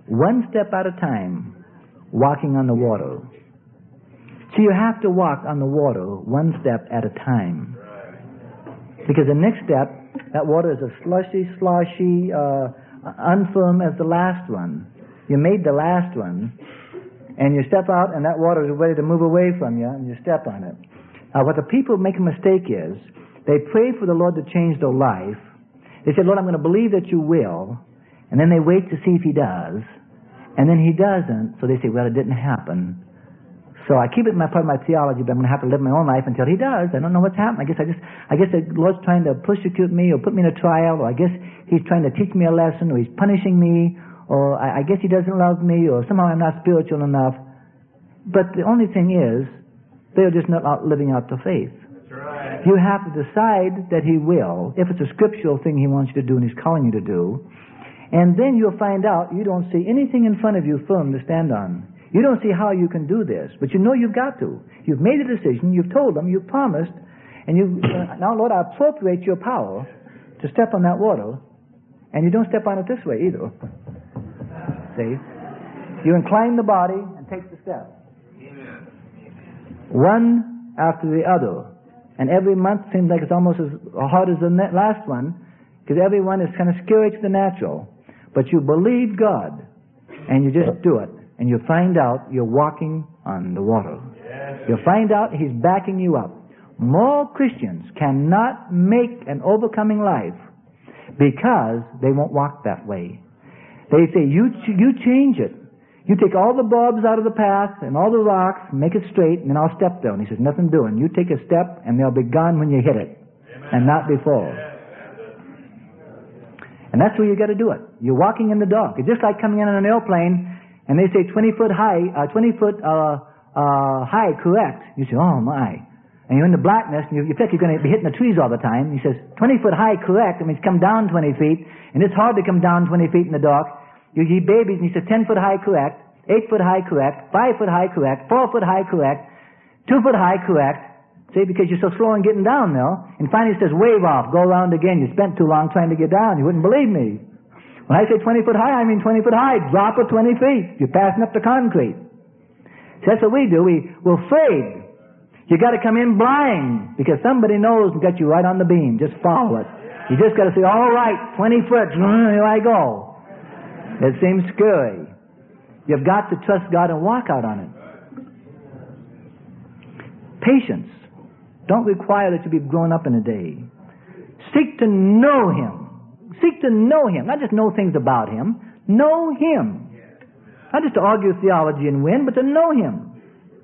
one step at a time, walking on the water. So you have to walk on the water one step at a time. Because the next step, that water is as slushy, sloshy, uh, unfirm as the last one. You made the last one, and you step out, and that water is ready to move away from you, and you step on it. Now, what the people make a mistake is, they pray for the Lord to change their life. They say, Lord, I'm going to believe that you will, and then they wait to see if he does, and then he doesn't, so they say, well, it didn't happen. So I keep it in my part of my theology, but I'm going to have to live my own life until he does. I don't know what's happening. I guess I just, I guess the Lord's trying to persecute me or put me in a trial, or I guess he's trying to teach me a lesson, or he's punishing me, or I, I guess he doesn't love me, or somehow I'm not spiritual enough. But the only thing is, they're just not out living out the faith. That's right. You have to decide that he will, if it's a scriptural thing he wants you to do and he's calling you to do, and then you'll find out you don't see anything in front of you firm to stand on. You don't see how you can do this, but you know you've got to. You've made a decision, you've told them, you've promised, and you uh, now, Lord, I appropriate your power to step on that water, and you don't step on it this way either. See? You incline the body and take the step. Amen. One after the other. And every month seems like it's almost as hard as the last one, because every one is kind of scary to the natural. But you believe God, and you just do it. And you find out you're walking on the water. You find out he's backing you up. More Christians cannot make an overcoming life because they won't walk that way. They say, you you change it. You take all the bulbs out of the path and all the rocks, make it straight, and then I'll step there. And he says, nothing doing. You take a step, and they'll be gone when you hit it, Amen. And not before. And that's where you got to do it. You're walking in the dark. It's just like coming in on an airplane, and they say twenty foot high, uh, twenty foot uh, uh, high, correct. You say, oh my. And you're in the blackness, and you, you feel like you're going to be hitting the trees all the time. He says, twenty foot high, correct. That means come down twenty feet, and it's hard to come down twenty feet in the dark. You see babies, and he says ten foot high, correct. eight foot high, correct. five foot high, correct. four foot high, correct. two foot high, correct. See, because you're so slow in getting down now. And finally it says, wave off, go around again. You spent too long trying to get down. You wouldn't believe me. When I say twenty foot high, I mean twenty foot high. Drop it twenty feet. You're passing up the concrete. See, that's what we do. We, we're afraid. You got to come in blind because somebody knows and got you right on the beam. Just follow it. You just got to say, all right, twenty foot, here I go. It seems scary. You've got to trust God and walk out on it. Patience. Don't require that you be grown up in a day. Seek to know Him. Seek to know Him. Not just know things about Him. Know Him. Not just to argue theology and win, but to know Him.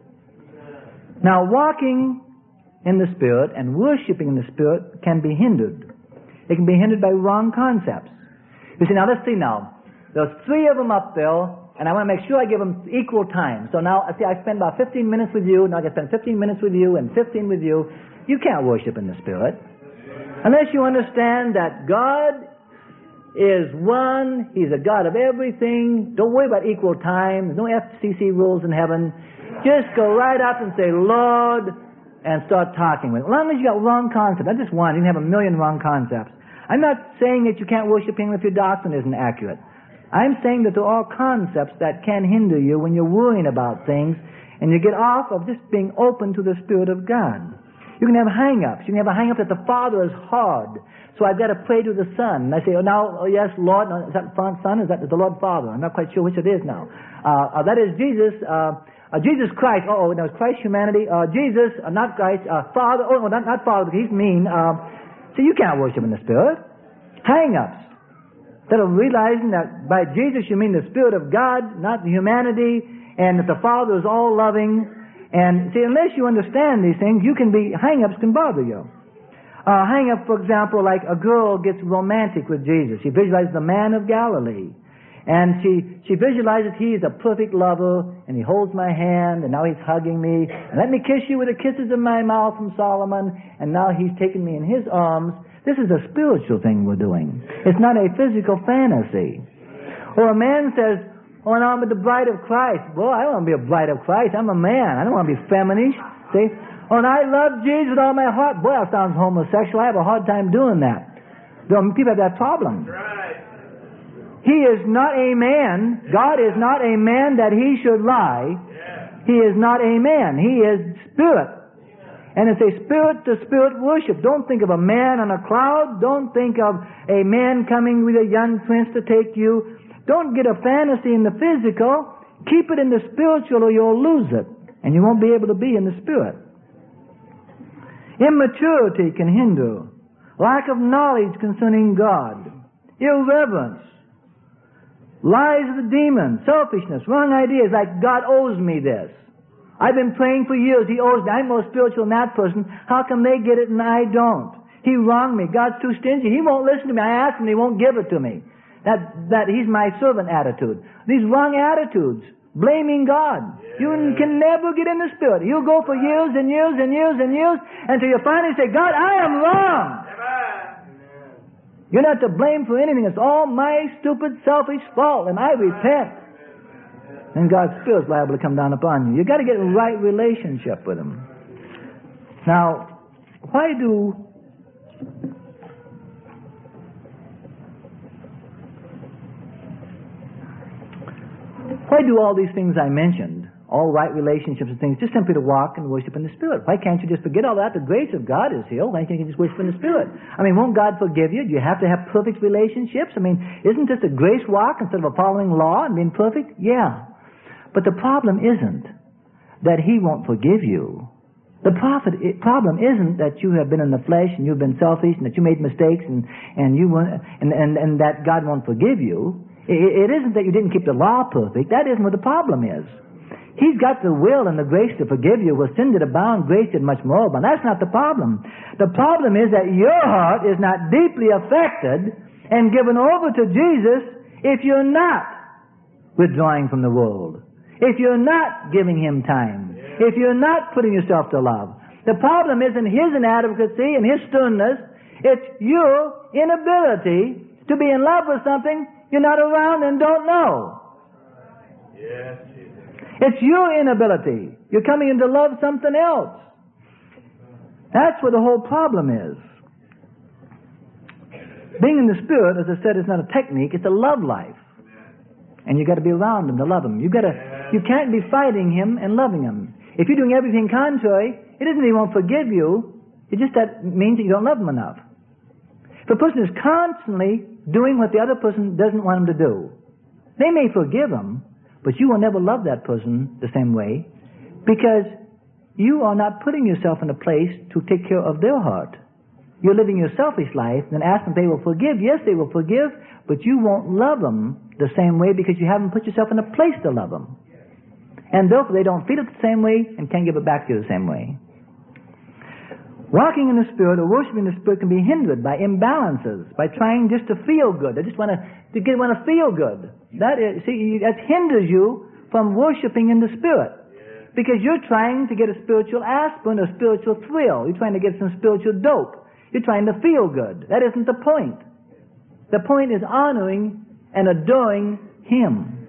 Now, walking in the Spirit and worshiping in the Spirit can be hindered. It can be hindered by wrong concepts. You see, now let's see now. There's three of them up there, and I want to make sure I give them equal time. So now, see, I spend about fifteen minutes with you, now I can spend fifteen minutes with you and fifteen with you. You can't worship in the Spirit unless you understand that God is one. He's a God of everything. Don't worry about equal time. There's no F C C rules in heaven. Just go right up and say, Lord, and start talking with Him. As long as you got wrong concepts. Not just one. You can have a million wrong concepts. I'm not saying that you can't worship Him if your doctrine isn't accurate. I'm saying that there are concepts that can hinder you when you're worrying about things and you get off of just being open to the Spirit of God. You can have hang-ups. You can have a hang-up that the Father is hard. So I've got to pray to the Son. And I say, oh, now, oh, yes, Lord. No, is that the Son? Is that the Lord Father? I'm not quite sure which it is now. Uh, uh, that is Jesus, uh, uh, Jesus Christ. Oh, oh, no, it's Christ humanity. Uh, Jesus, uh, not Christ. Uh, Father. Oh, no, not, not Father, because He's mean. Uh, so you can't worship in the Spirit. Hang-ups. Instead of realizing that by Jesus you mean the Spirit of God, not the humanity, and that the Father is all-loving. And see, unless you understand these things, you can be, hang-ups can bother you. Uh, hang-up, for example, like a girl gets romantic with Jesus. She visualizes the man of Galilee. And she, she visualizes He is a perfect lover, and He holds my hand, and now He's hugging me. And let me kiss you with the kisses of my mouth from Solomon. And now He's taken me in His arms. This is a spiritual thing we're doing. It's not a physical fantasy. Or a man says, oh, and I'm the bride of Christ. Boy, I don't want to be a bride of Christ. I'm a man. I don't want to be feminine. See? Oh, and I love Jesus with all my heart. Boy, that sounds homosexual. I have a hard time doing that. People have that problem. He is not a man. God is not a man that He should lie. He is not a man. He is spirit. And it's a spirit-to-spirit worship. Don't think of a man on a cloud. Don't think of a man coming with a young prince to take you. Don't get a fantasy in the physical. Keep it in the spiritual or you'll lose it. And you won't be able to be in the spirit. Immaturity can hinder. Lack of knowledge concerning God. Irreverence. Lies of the demon. Selfishness. Wrong ideas like God owes me this. I've been praying for years. He owes me. I'm more spiritual than that person. How come they get it and I don't? He wronged me. God's too stingy. He won't listen to me. I ask Him, He won't give it to me. That, that He's my servant attitude. These wrong attitudes. Blaming God. Yeah. You can never get in the Spirit. You'll go for years and years and years and years until you finally say, God, I am wrong. Amen. You're not to blame for anything. It's all my stupid, selfish fault, and I repent. And God's Spirit's liable to come down upon you. You've got to get a right relationship with Him. Now, why do why do all these things I mentioned, all right relationships and things, just simply to walk and worship in the Spirit? Why can't you just forget all that? The grace of God is here. Why can't you just worship in the Spirit? I mean, won't God forgive you? Do you have to have perfect relationships? I mean, isn't this a grace walk instead of a following law and being perfect? Yeah. But the problem isn't that He won't forgive you. The prophet, problem isn't that you have been in the flesh and you've been selfish and that you made mistakes and, and, you and, and, and that God won't forgive you. It, it isn't that you didn't keep the law perfect. That isn't what the problem is. He's got the will and the grace to forgive you. Where sin did abound, grace did much more abound. That's not the problem. The problem is that your heart is not deeply affected and given over to Jesus if you're not withdrawing from the world. If you're not giving Him time. Yeah. If you're not putting yourself to love. The problem isn't His inadequacy and His sternness. It's your inability to be in love with something you're not around and don't know. Yes. It's your inability. You're coming in to love something else. That's where the whole problem is. Being in the Spirit, as I said, is not a technique. It's a love life. And you've got to be around Him to love Him. You've got to, you can't be fighting Him and loving Him. If you're doing everything contrary, it isn't that He won't forgive you. It just that means that you don't love Him enough. If a person is constantly doing what the other person doesn't want him to do, they may forgive him, but you will never love that person the same way because you are not putting yourself in a place to take care of their heart. You're living your selfish life and ask them if they will forgive. Yes, they will forgive, but you won't love them the same way because you haven't put yourself in a place to love them. And therefore they don't feel it the same way and can't give it back to you the same way. Walking in the Spirit or worshiping the Spirit can be hindered by imbalances, by trying just to feel good. They just want to, to get, want to feel good. That is, see, that hinders you from worshiping in the Spirit. Because you're trying to get a spiritual aspirin, a spiritual thrill. You're trying to get some spiritual dope. You're trying to feel good. That isn't the point. The point is honoring and adoring Him.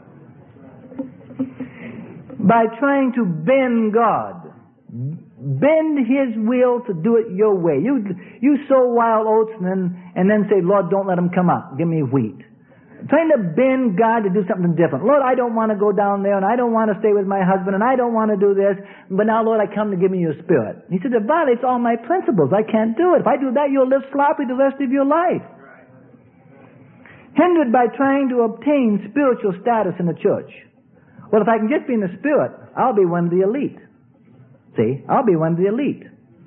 By trying to bend God. Bend His will to do it your way. You you sow wild oats and then, and then say, Lord, don't let them come up. Give me wheat. Trying to bend God to do something different. Lord, I don't want to go down there and I don't want to stay with my husband and I don't want to do this. But now, Lord, I come to give me your Spirit. He said, it violates all my principles. I can't do it. If I do that, you'll live sloppy the rest of your life. Hindered by trying to obtain spiritual status in the church. Well, if I can just be in the Spirit, I'll be one of the elite. See, I'll be one of the elite.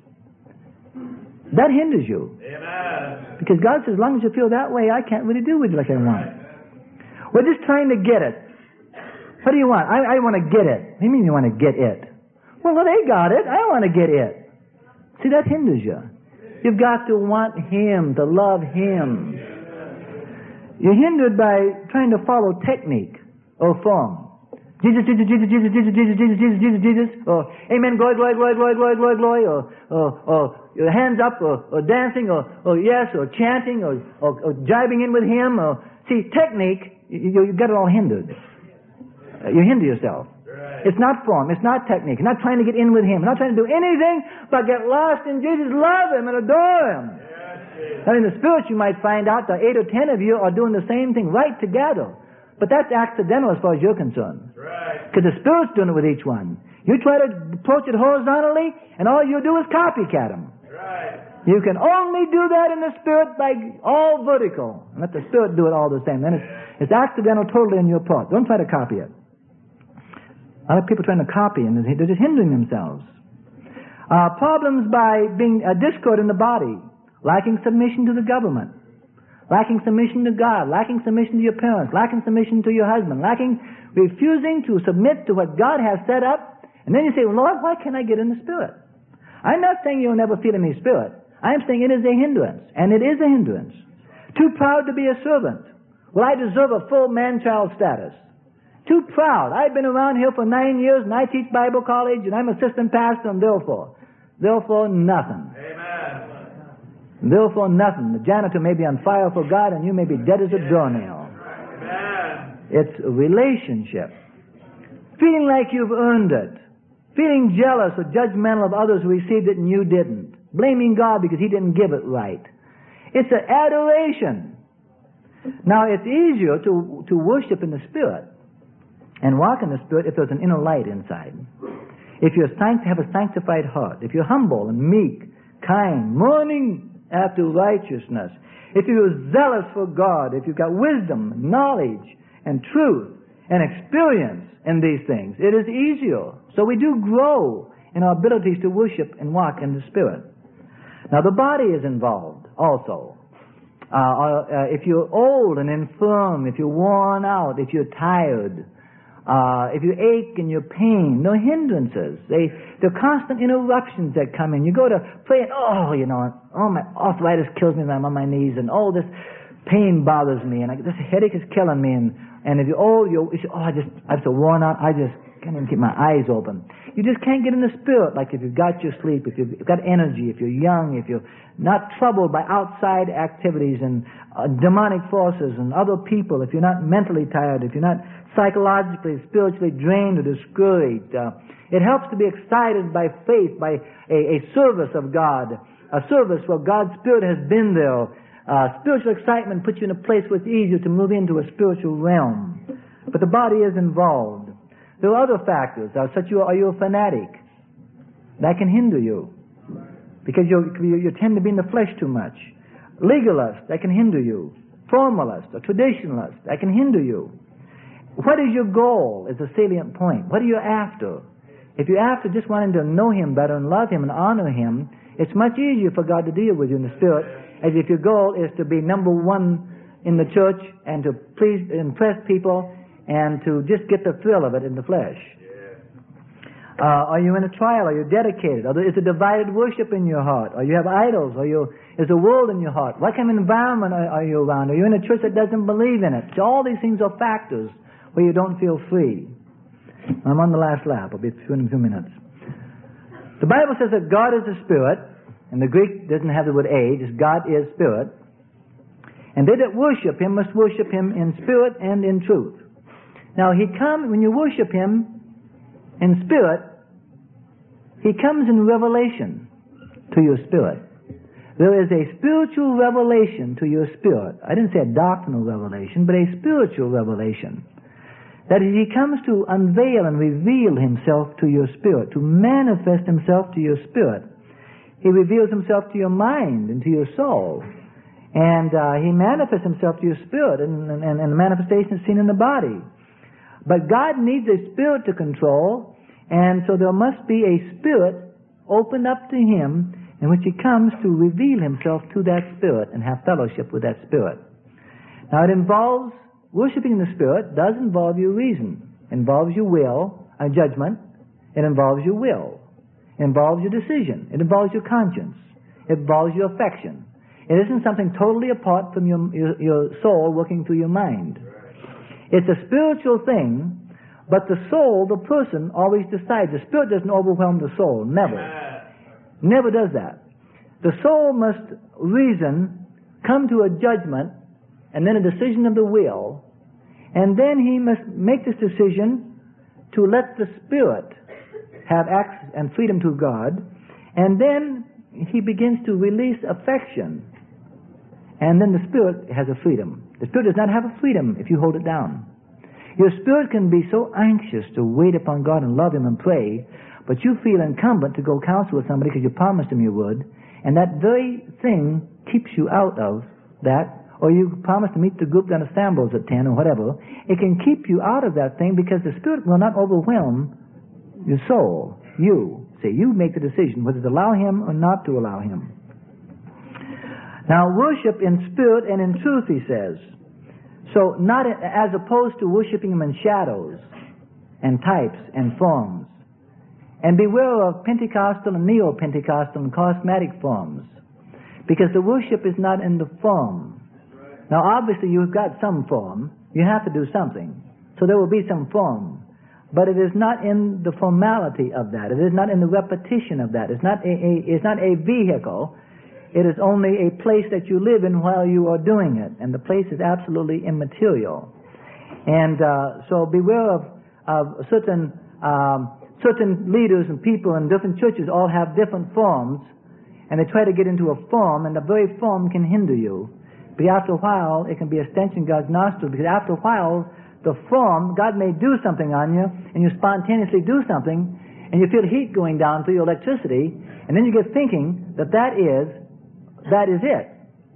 That hinders you. Amen. Because God says, as long as you feel that way, I can't really do with you like I want. We're just trying to get it. What do you want? I, I want to get it. What do you mean you want to get it? Well, well, they got it. I want to get it. See, that hinders you. You've got to want Him, to love Him. You're hindered by trying to follow technique or form. Jesus, Jesus, Jesus, Jesus, Jesus, Jesus, Jesus, Jesus, Jesus, Jesus, or amen, glory, glory, glory, glory, glory, glory, glory, or, or, or your hands up, or, or dancing, or, or yes, or chanting, or, or, or jibing in with Him, or, see, technique, you, you got it all hindered. You hinder yourself. It's not form, it's not technique, you're not trying to get in with Him, you're not trying to do anything but get lost in Jesus, love Him and adore Him. Now, in the spirit, you might find out that eight or ten of you are doing the same thing right together. But that's accidental as far as you're concerned. Because the Spirit's doing it with each one. You try to approach it horizontally, and all you do is copycat them. You can only do that in the Spirit by all vertical. And let the Spirit do it all the same. Then it's, it's accidental totally on your part. Don't try to copy it. A lot of people trying to copy, and they're just hindering themselves. Uh, problems by being a discord in the body. Lacking submission to the government. Lacking submission to God. Lacking submission to your parents. Lacking submission to your husband. Lacking, refusing to submit to what God has set up. And then you say, well, Lord, why can't I get in the Spirit? I'm not saying you'll never feel any Spirit. I'm saying it is a hindrance. And it is a hindrance. Too proud to be a servant. Well, I deserve a full man-child status. Too proud. I've been around here for nine years, and I teach Bible college, and I'm assistant pastor, and therefore. Therefore, nothing. Amen. Therefore, nothing. The janitor may be on fire for God, and you may be dead as a doornail. Amen. It's a relationship. Feeling like you've earned it. Feeling jealous or judgmental of others who received it and you didn't. Blaming God because He didn't give it right. It's an adoration. Now, it's easier to, to worship in the Spirit and walk in the Spirit if there's an inner light inside. If you have a sanctified heart, if you're humble and meek, kind, mourning after righteousness, if you're zealous for God, if you've got wisdom, knowledge, and truth, and experience in these things, it is easier. So we do grow in our abilities to worship and walk in the Spirit. Now the body is involved also. Uh, uh, if you're old and infirm, if you're worn out, if you're tired, Uh, if you ache and you're pain, no hindrances. They, there are constant interruptions that come in. You go to pray and, oh, you know, oh, my arthritis kills me when I'm on my knees, and oh, this pain bothers me, and I, this headache is killing me, and, and if you're old, you're, you say, oh, I just, I'm so worn out, I just can't even keep my eyes open. You just can't get in the Spirit, like if you've got your sleep, if you've got energy, if you're young, if you're not troubled by outside activities and uh, demonic forces and other people, if you're not mentally tired, if you're not psychologically, spiritually drained or discouraged. Uh, it helps to be excited by faith, by a, a service of God, a service where God's Spirit has been there. Uh, spiritual excitement puts you in a place where it's easier to move into a spiritual realm. But the body is involved. There are other factors, uh, such as, are you a fanatic? That can hinder you, because you you tend to be in the flesh too much. Legalist, that can hinder you. Formalist or traditionalist, that can hinder you. What is your goal is a salient point. What are you after? If you're after just wanting to know Him better and love Him and honor Him, it's much easier for God to deal with you in the Spirit, as if your goal is to be number one in the church and to please, impress people and to just get the thrill of it in the flesh. Uh, are you in a trial? Are you dedicated? Are there, is there divided worship in your heart? Or you have idols? Or you, is the world in your heart? What kind of environment are, are you around? Are you in a church that doesn't believe in it? So all these things are factors where you don't feel free. I'm on the last lap. I'll be through in a few minutes. The Bible says that God is a spirit, and the Greek doesn't have the word age. It's God is spirit. And they that worship Him must worship Him in spirit and in truth. Now, He comes, when you worship Him in spirit, He comes in revelation to your spirit. There is a spiritual revelation to your spirit. I didn't say a doctrinal revelation, but a spiritual revelation. That is, He comes to unveil and reveal Himself to your spirit, to manifest Himself to your spirit. He reveals Himself to your mind and to your soul. And uh, He manifests Himself to your spirit, and, and, and the manifestation is seen in the body. But God needs a spirit to control, and so there must be a spirit opened up to Him in which He comes to reveal Himself to that spirit and have fellowship with that spirit. Now it involves worshiping the Spirit does involve your reason. It involves your will, a judgment. It involves your will. It involves your decision. It involves your conscience. It involves your affection. It isn't something totally apart from your, your, your soul working through your mind. It's a spiritual thing, but the soul, the person, always decides. The Spirit doesn't overwhelm the soul. Never. Never does that. The soul must reason, come to a judgment, and then a decision of the will, and then he must make this decision to let the Spirit have access and freedom to God, and then he begins to release affection And then the Spirit has a freedom. The Spirit does not have a freedom if you hold it down. Your spirit can be so anxious to wait upon God and love Him and pray, but you feel incumbent to go counsel with somebody because you promised Him you would, and that very thing keeps you out of that, or you promise to meet the group down at Stambles at ten or whatever. It can keep you out of that thing because the Spirit will not overwhelm your soul. You. See, you make the decision whether to allow Him or not to allow Him. Now, worship in spirit and in truth, he says. So, not as opposed to worshiping Him in shadows and types and forms. And beware of Pentecostal and Neo-Pentecostal and charismatic forms. Because the worship is not in the form. Now, obviously, you've got some form. You have to do something. So there will be some form. But it is not in the formality of that. It is not in the repetition of that. It's not a, a, it's not a vehicle. It is only a place that you live in while you are doing it. And the place is absolutely immaterial. And uh, so beware of, of certain, um, certain leaders and people in different churches all have different forms. And they try to get into a form, and the very form can hinder you. But after a while, it can be a stench in God's nostrils, because after a while, the form, God may do something on you, and you spontaneously do something, and you feel heat going down through your electricity, and then you get thinking that that is, that is it.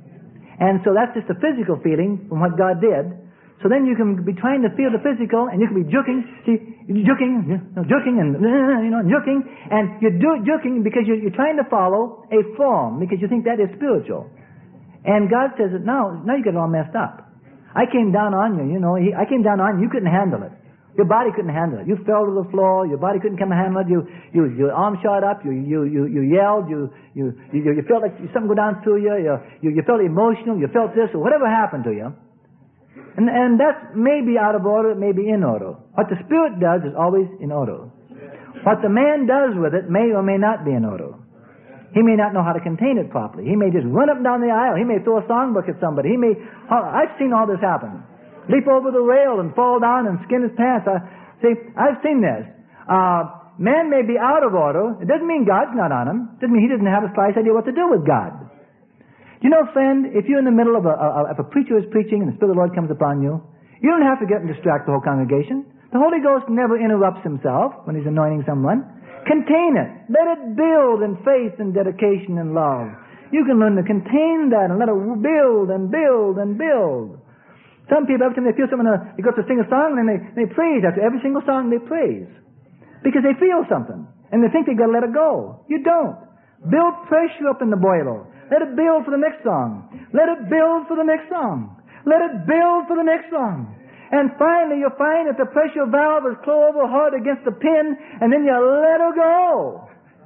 And so that's just a physical feeling from what God did. So then you can be trying to feel the physical, and you can be juking, see, juking, you know, juking, and you know, juking, and you're do, juking because you're, you're trying to follow a form, because you think that is spiritual. And God says that now, now you get it all messed up. I came down on you, you know. He, I came down on you. You couldn't handle it. Your body couldn't handle it. You fell to the floor. Your body couldn't come and handle it. You, you, your arm shot up. You, you, you, you yelled. You, you, you, you felt like something go down through you. You, you, you felt emotional. You felt this or whatever happened to you. And, and that may be out of order. It may be in order. What the Spirit does is always in order. What the man does with it may or may not be in order. He may not know how to contain it properly. He may just run up and down the aisle. He may throw a songbook at somebody. He may, I've seen all this happen. Leap over the rail and fall down and skin his pants. I, see, I've seen this. Uh, man may be out of order. It doesn't mean God's not on him. It doesn't mean he doesn't have a slice idea what to do with God. You know, friend, if you're in the middle of a, a, if a preacher is preaching and the Spirit of the Lord comes upon you, you don't have to get and distract the whole congregation. The Holy Ghost never interrupts Himself when He's anointing someone. Contain it. Let it build in faith and dedication and love. You can learn to contain that and let it build and build and build. Some people, every time they feel something, they go to sing a song and then they, they praise. After every single song they praise. Because they feel something. And they think they've got to let it go. You don't. Build pressure up in the boiler. Let it build for the next song. Let it build for the next song. Let it build for the next song. And finally, you'll find that the pressure valve is close over hard against the pin, and then you let her go.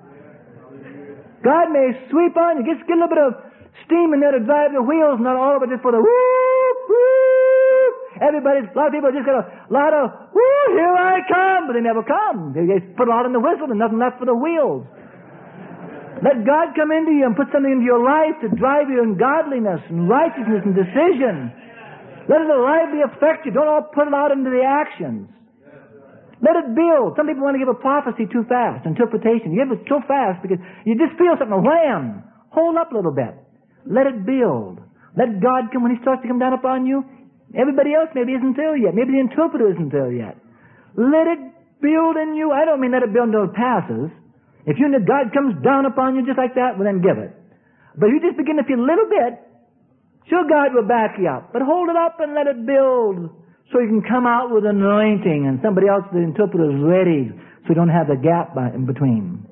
God may sweep on you, get, get a little bit of steam in there to drive the wheels, not all of it just for the whoop, whoop. Everybody, a lot of people just got a lot of, whoo, here I come, but they never come. They, they put a lot in the whistle and nothing left for the wheels. Let God come into you and put something into your life to drive you in godliness and righteousness and decision. Let it lively affect you. Don't all put it out into the actions. Let it build. Some people want to give a prophecy too fast, interpretation. You give it too fast because you just feel something, wham! Hold up a little bit. Let it build. Let God come when He starts to come down upon you. Everybody else maybe isn't there yet. Maybe the interpreter isn't there yet. Let it build in you. I don't mean let it build until it passes. If you know God comes down upon you just like that, well then give it. But if you just begin to feel a little bit, sure, God will back you up. But hold it up and let it build so you can come out with anointing and somebody else, the interpreter, is ready so you don't have the gap in between.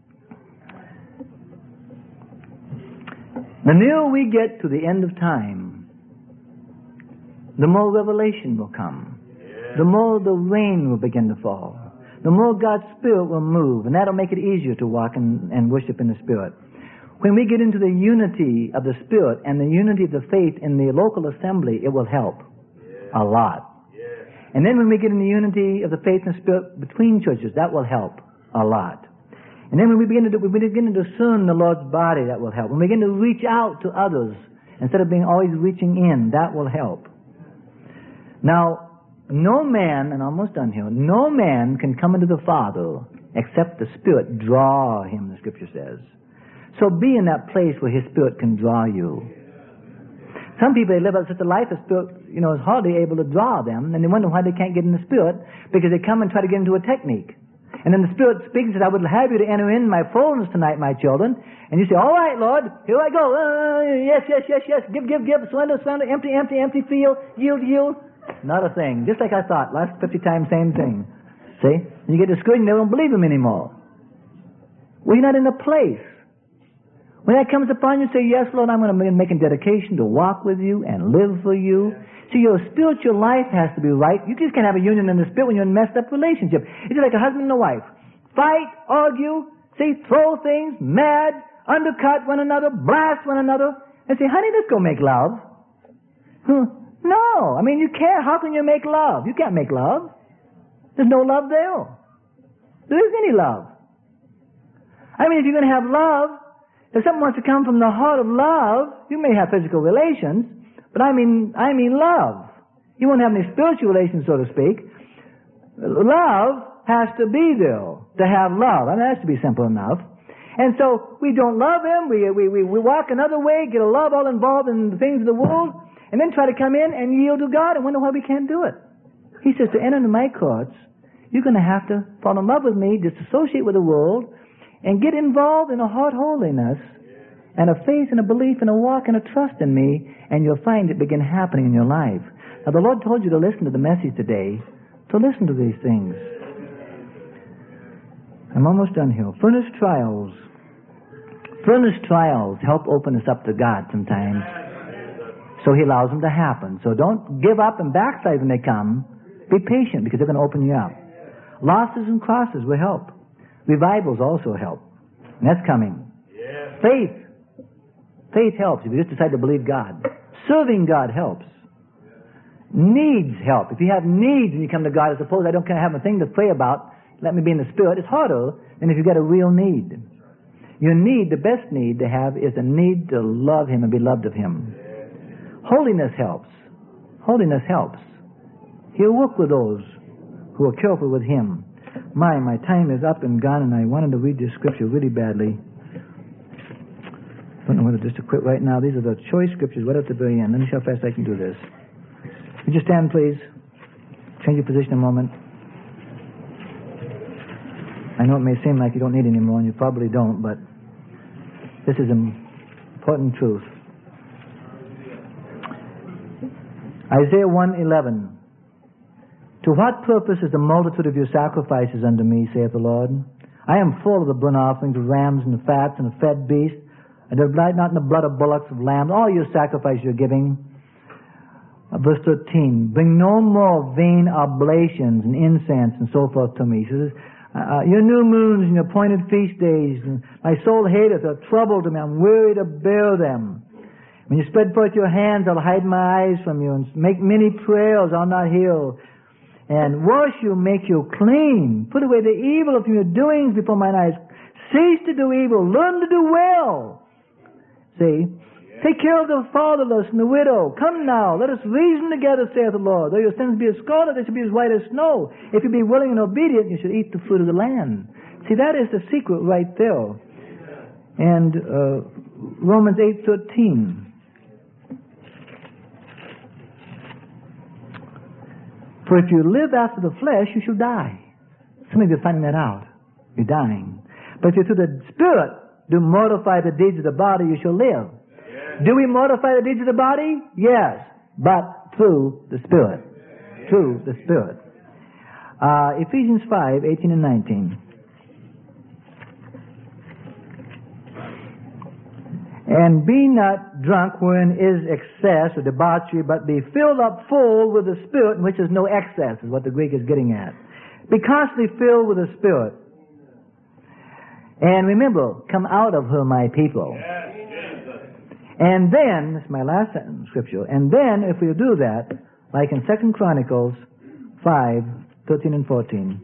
The nearer we get to the end of time, the more revelation will come. Yeah. The more the rain will begin to fall. The more God's Spirit will move, and that'll make it easier to walk and, and worship in the Spirit. When we get into the unity of the Spirit and the unity of the faith in the local assembly, it will help yeah. a lot. Yeah. And then when we get in the unity of the faith and the Spirit between churches, that will help a lot. And then when we begin to, do, we begin to discern the Lord's body, that will help. When we begin to reach out to others, instead of being always reaching in, that will help. Now, no man, and I'm almost done here, no man can come into the Father except the Spirit draw him, the Scripture says. So be in that place where His Spirit can draw you. Some people, they live out such a life, the Spirit, you know, is hardly able to draw them, and they wonder why they can't get in the Spirit, because they come and try to get into a technique. And then the Spirit speaks and says, I would have you to enter in my fullness tonight, my children. And you say, all right, Lord, here I go. Uh, yes, yes, yes, yes. Give, give, give. Surrender, surrender. Empty, empty, empty. Feel. Yield, yield. Not a thing. Just like I thought. Last fifty times, same thing. See? And you get discouraged and they don't believe him anymore. Well, you're not in the place. When that comes upon you, say, yes, Lord, I'm going to make a dedication to walk with you and live for you. See, your spiritual life has to be right. You just can't have a union in the spirit when you're in a messed up relationship. It's like a husband and a wife. Fight, argue, see, throw things, mad, undercut one another, blast one another, and say, honey, let's go make love. Huh. No. I mean, you can't. How can you make love? You can't make love. There's no love there. There isn't any love. I mean, if you're going to have love, if someone wants to come from the heart of love, you may have physical relations, but I mean, I mean love. You won't have any spiritual relations, so to speak. Love has to be there to have love. I mean, that has to be simple enough. And so we don't love him. We, we, we, we walk another way, get a love all involved in the things of the world, and then try to come in and yield to God and wonder why we can't do it. He says, to enter into my courts, you're going to have to fall in love with me, disassociate with the world, and get involved in a heart holiness and a faith and a belief and a walk and a trust in me, and you'll find it begin happening in your life. Now, the Lord told you to listen to the message today, to listen to these things. I'm almost done here. Furnace trials. Furnace trials help open us up to God sometimes. So he allows them to happen. So don't give up and backslide when they come. Be patient, because they're going to open you up. Losses and crosses will help. Revivals also help. And that's coming. Yeah. Faith. Faith helps if you just decide to believe God. Serving God helps. Needs help. If you have needs and you come to God, I suppose I don't kind of have a thing to pray about, let me be in the Spirit, it's harder than if you've got a real need. Your need, the best need to have, is a need to love Him and be loved of Him. Holiness helps. Holiness helps. He'll work with those who are careful with Him. My, my time is up and gone, and I wanted to read this scripture really badly. I don't know whether just to quit right now. These are the choice scriptures right at the very end. Let me see how fast I can do this. Would you stand, please? Change your position a moment. I know it may seem like you don't need any more, and you probably don't, but this is important truth. Isaiah one eleven. To what purpose is the multitude of your sacrifices unto me, saith the Lord? I am full of the burnt offerings of rams and the fats and the fed beasts. I delight not in the blood of bullocks of lambs. All your sacrifice you're giving. Uh, verse thirteen. Bring no more vain oblations and incense and so forth to me. He says, uh, your new moons and your appointed feast days, and my soul hateth, are trouble to me. I'm weary to bear them. When you spread forth your hands, I'll hide my eyes from you, and make many prayers, I'll not hear. And wash you, make you clean. Put away the evil of your doings before mine eyes. Cease to do evil. Learn to do well. See? Take care of the fatherless and the widow. Come now, let us reason together, saith the Lord. Though your sins be as scarlet, they shall be as white as snow. If you be willing and obedient, you shall eat the fruit of the land. See, that is the secret right there. And uh, Romans eight thirteen. For if you live after the flesh, you shall die. Some of you are finding that out. You're dying. But if you through the Spirit do mortify the deeds of the body, you shall live. Yes. Do we mortify the deeds of the body? Yes. But through the Spirit. Yes. Through the Spirit. Uh, Ephesians five, eighteen and nineteen. And be not drunk wherein is excess or debauchery, but be filled up full with the Spirit, in which is no excess, is what the Greek is getting at. Be constantly filled with the Spirit. And remember, come out of her, my people. And then, this is my last sentence, scripture, and then, if we do that, like in Second Chronicles five, thirteen and fourteen.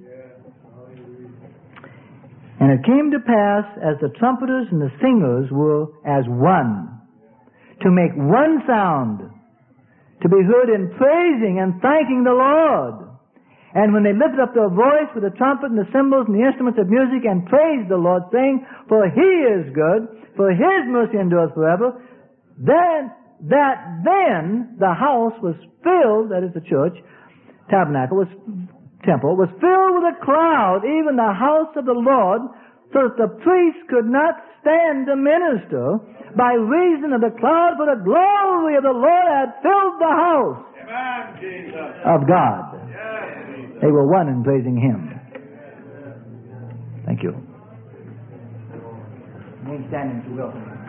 And it came to pass, as the trumpeters and the singers were as one, to make one sound, to be heard in praising and thanking the Lord. And when they lifted up their voice with the trumpet and the cymbals and the instruments of music and praised the Lord, saying, for He is good, for His mercy endures forever, then that then the house was filled, that is the church, tabernacle, was temple, was filled with a cloud, even the house of the Lord, so that the priest could not stand to minister by reason of the cloud, for the glory of the Lord had filled the house Amen, Jesus. of God. Yes, Jesus. They were one in praising Him. Thank you. Remain standing, if you will.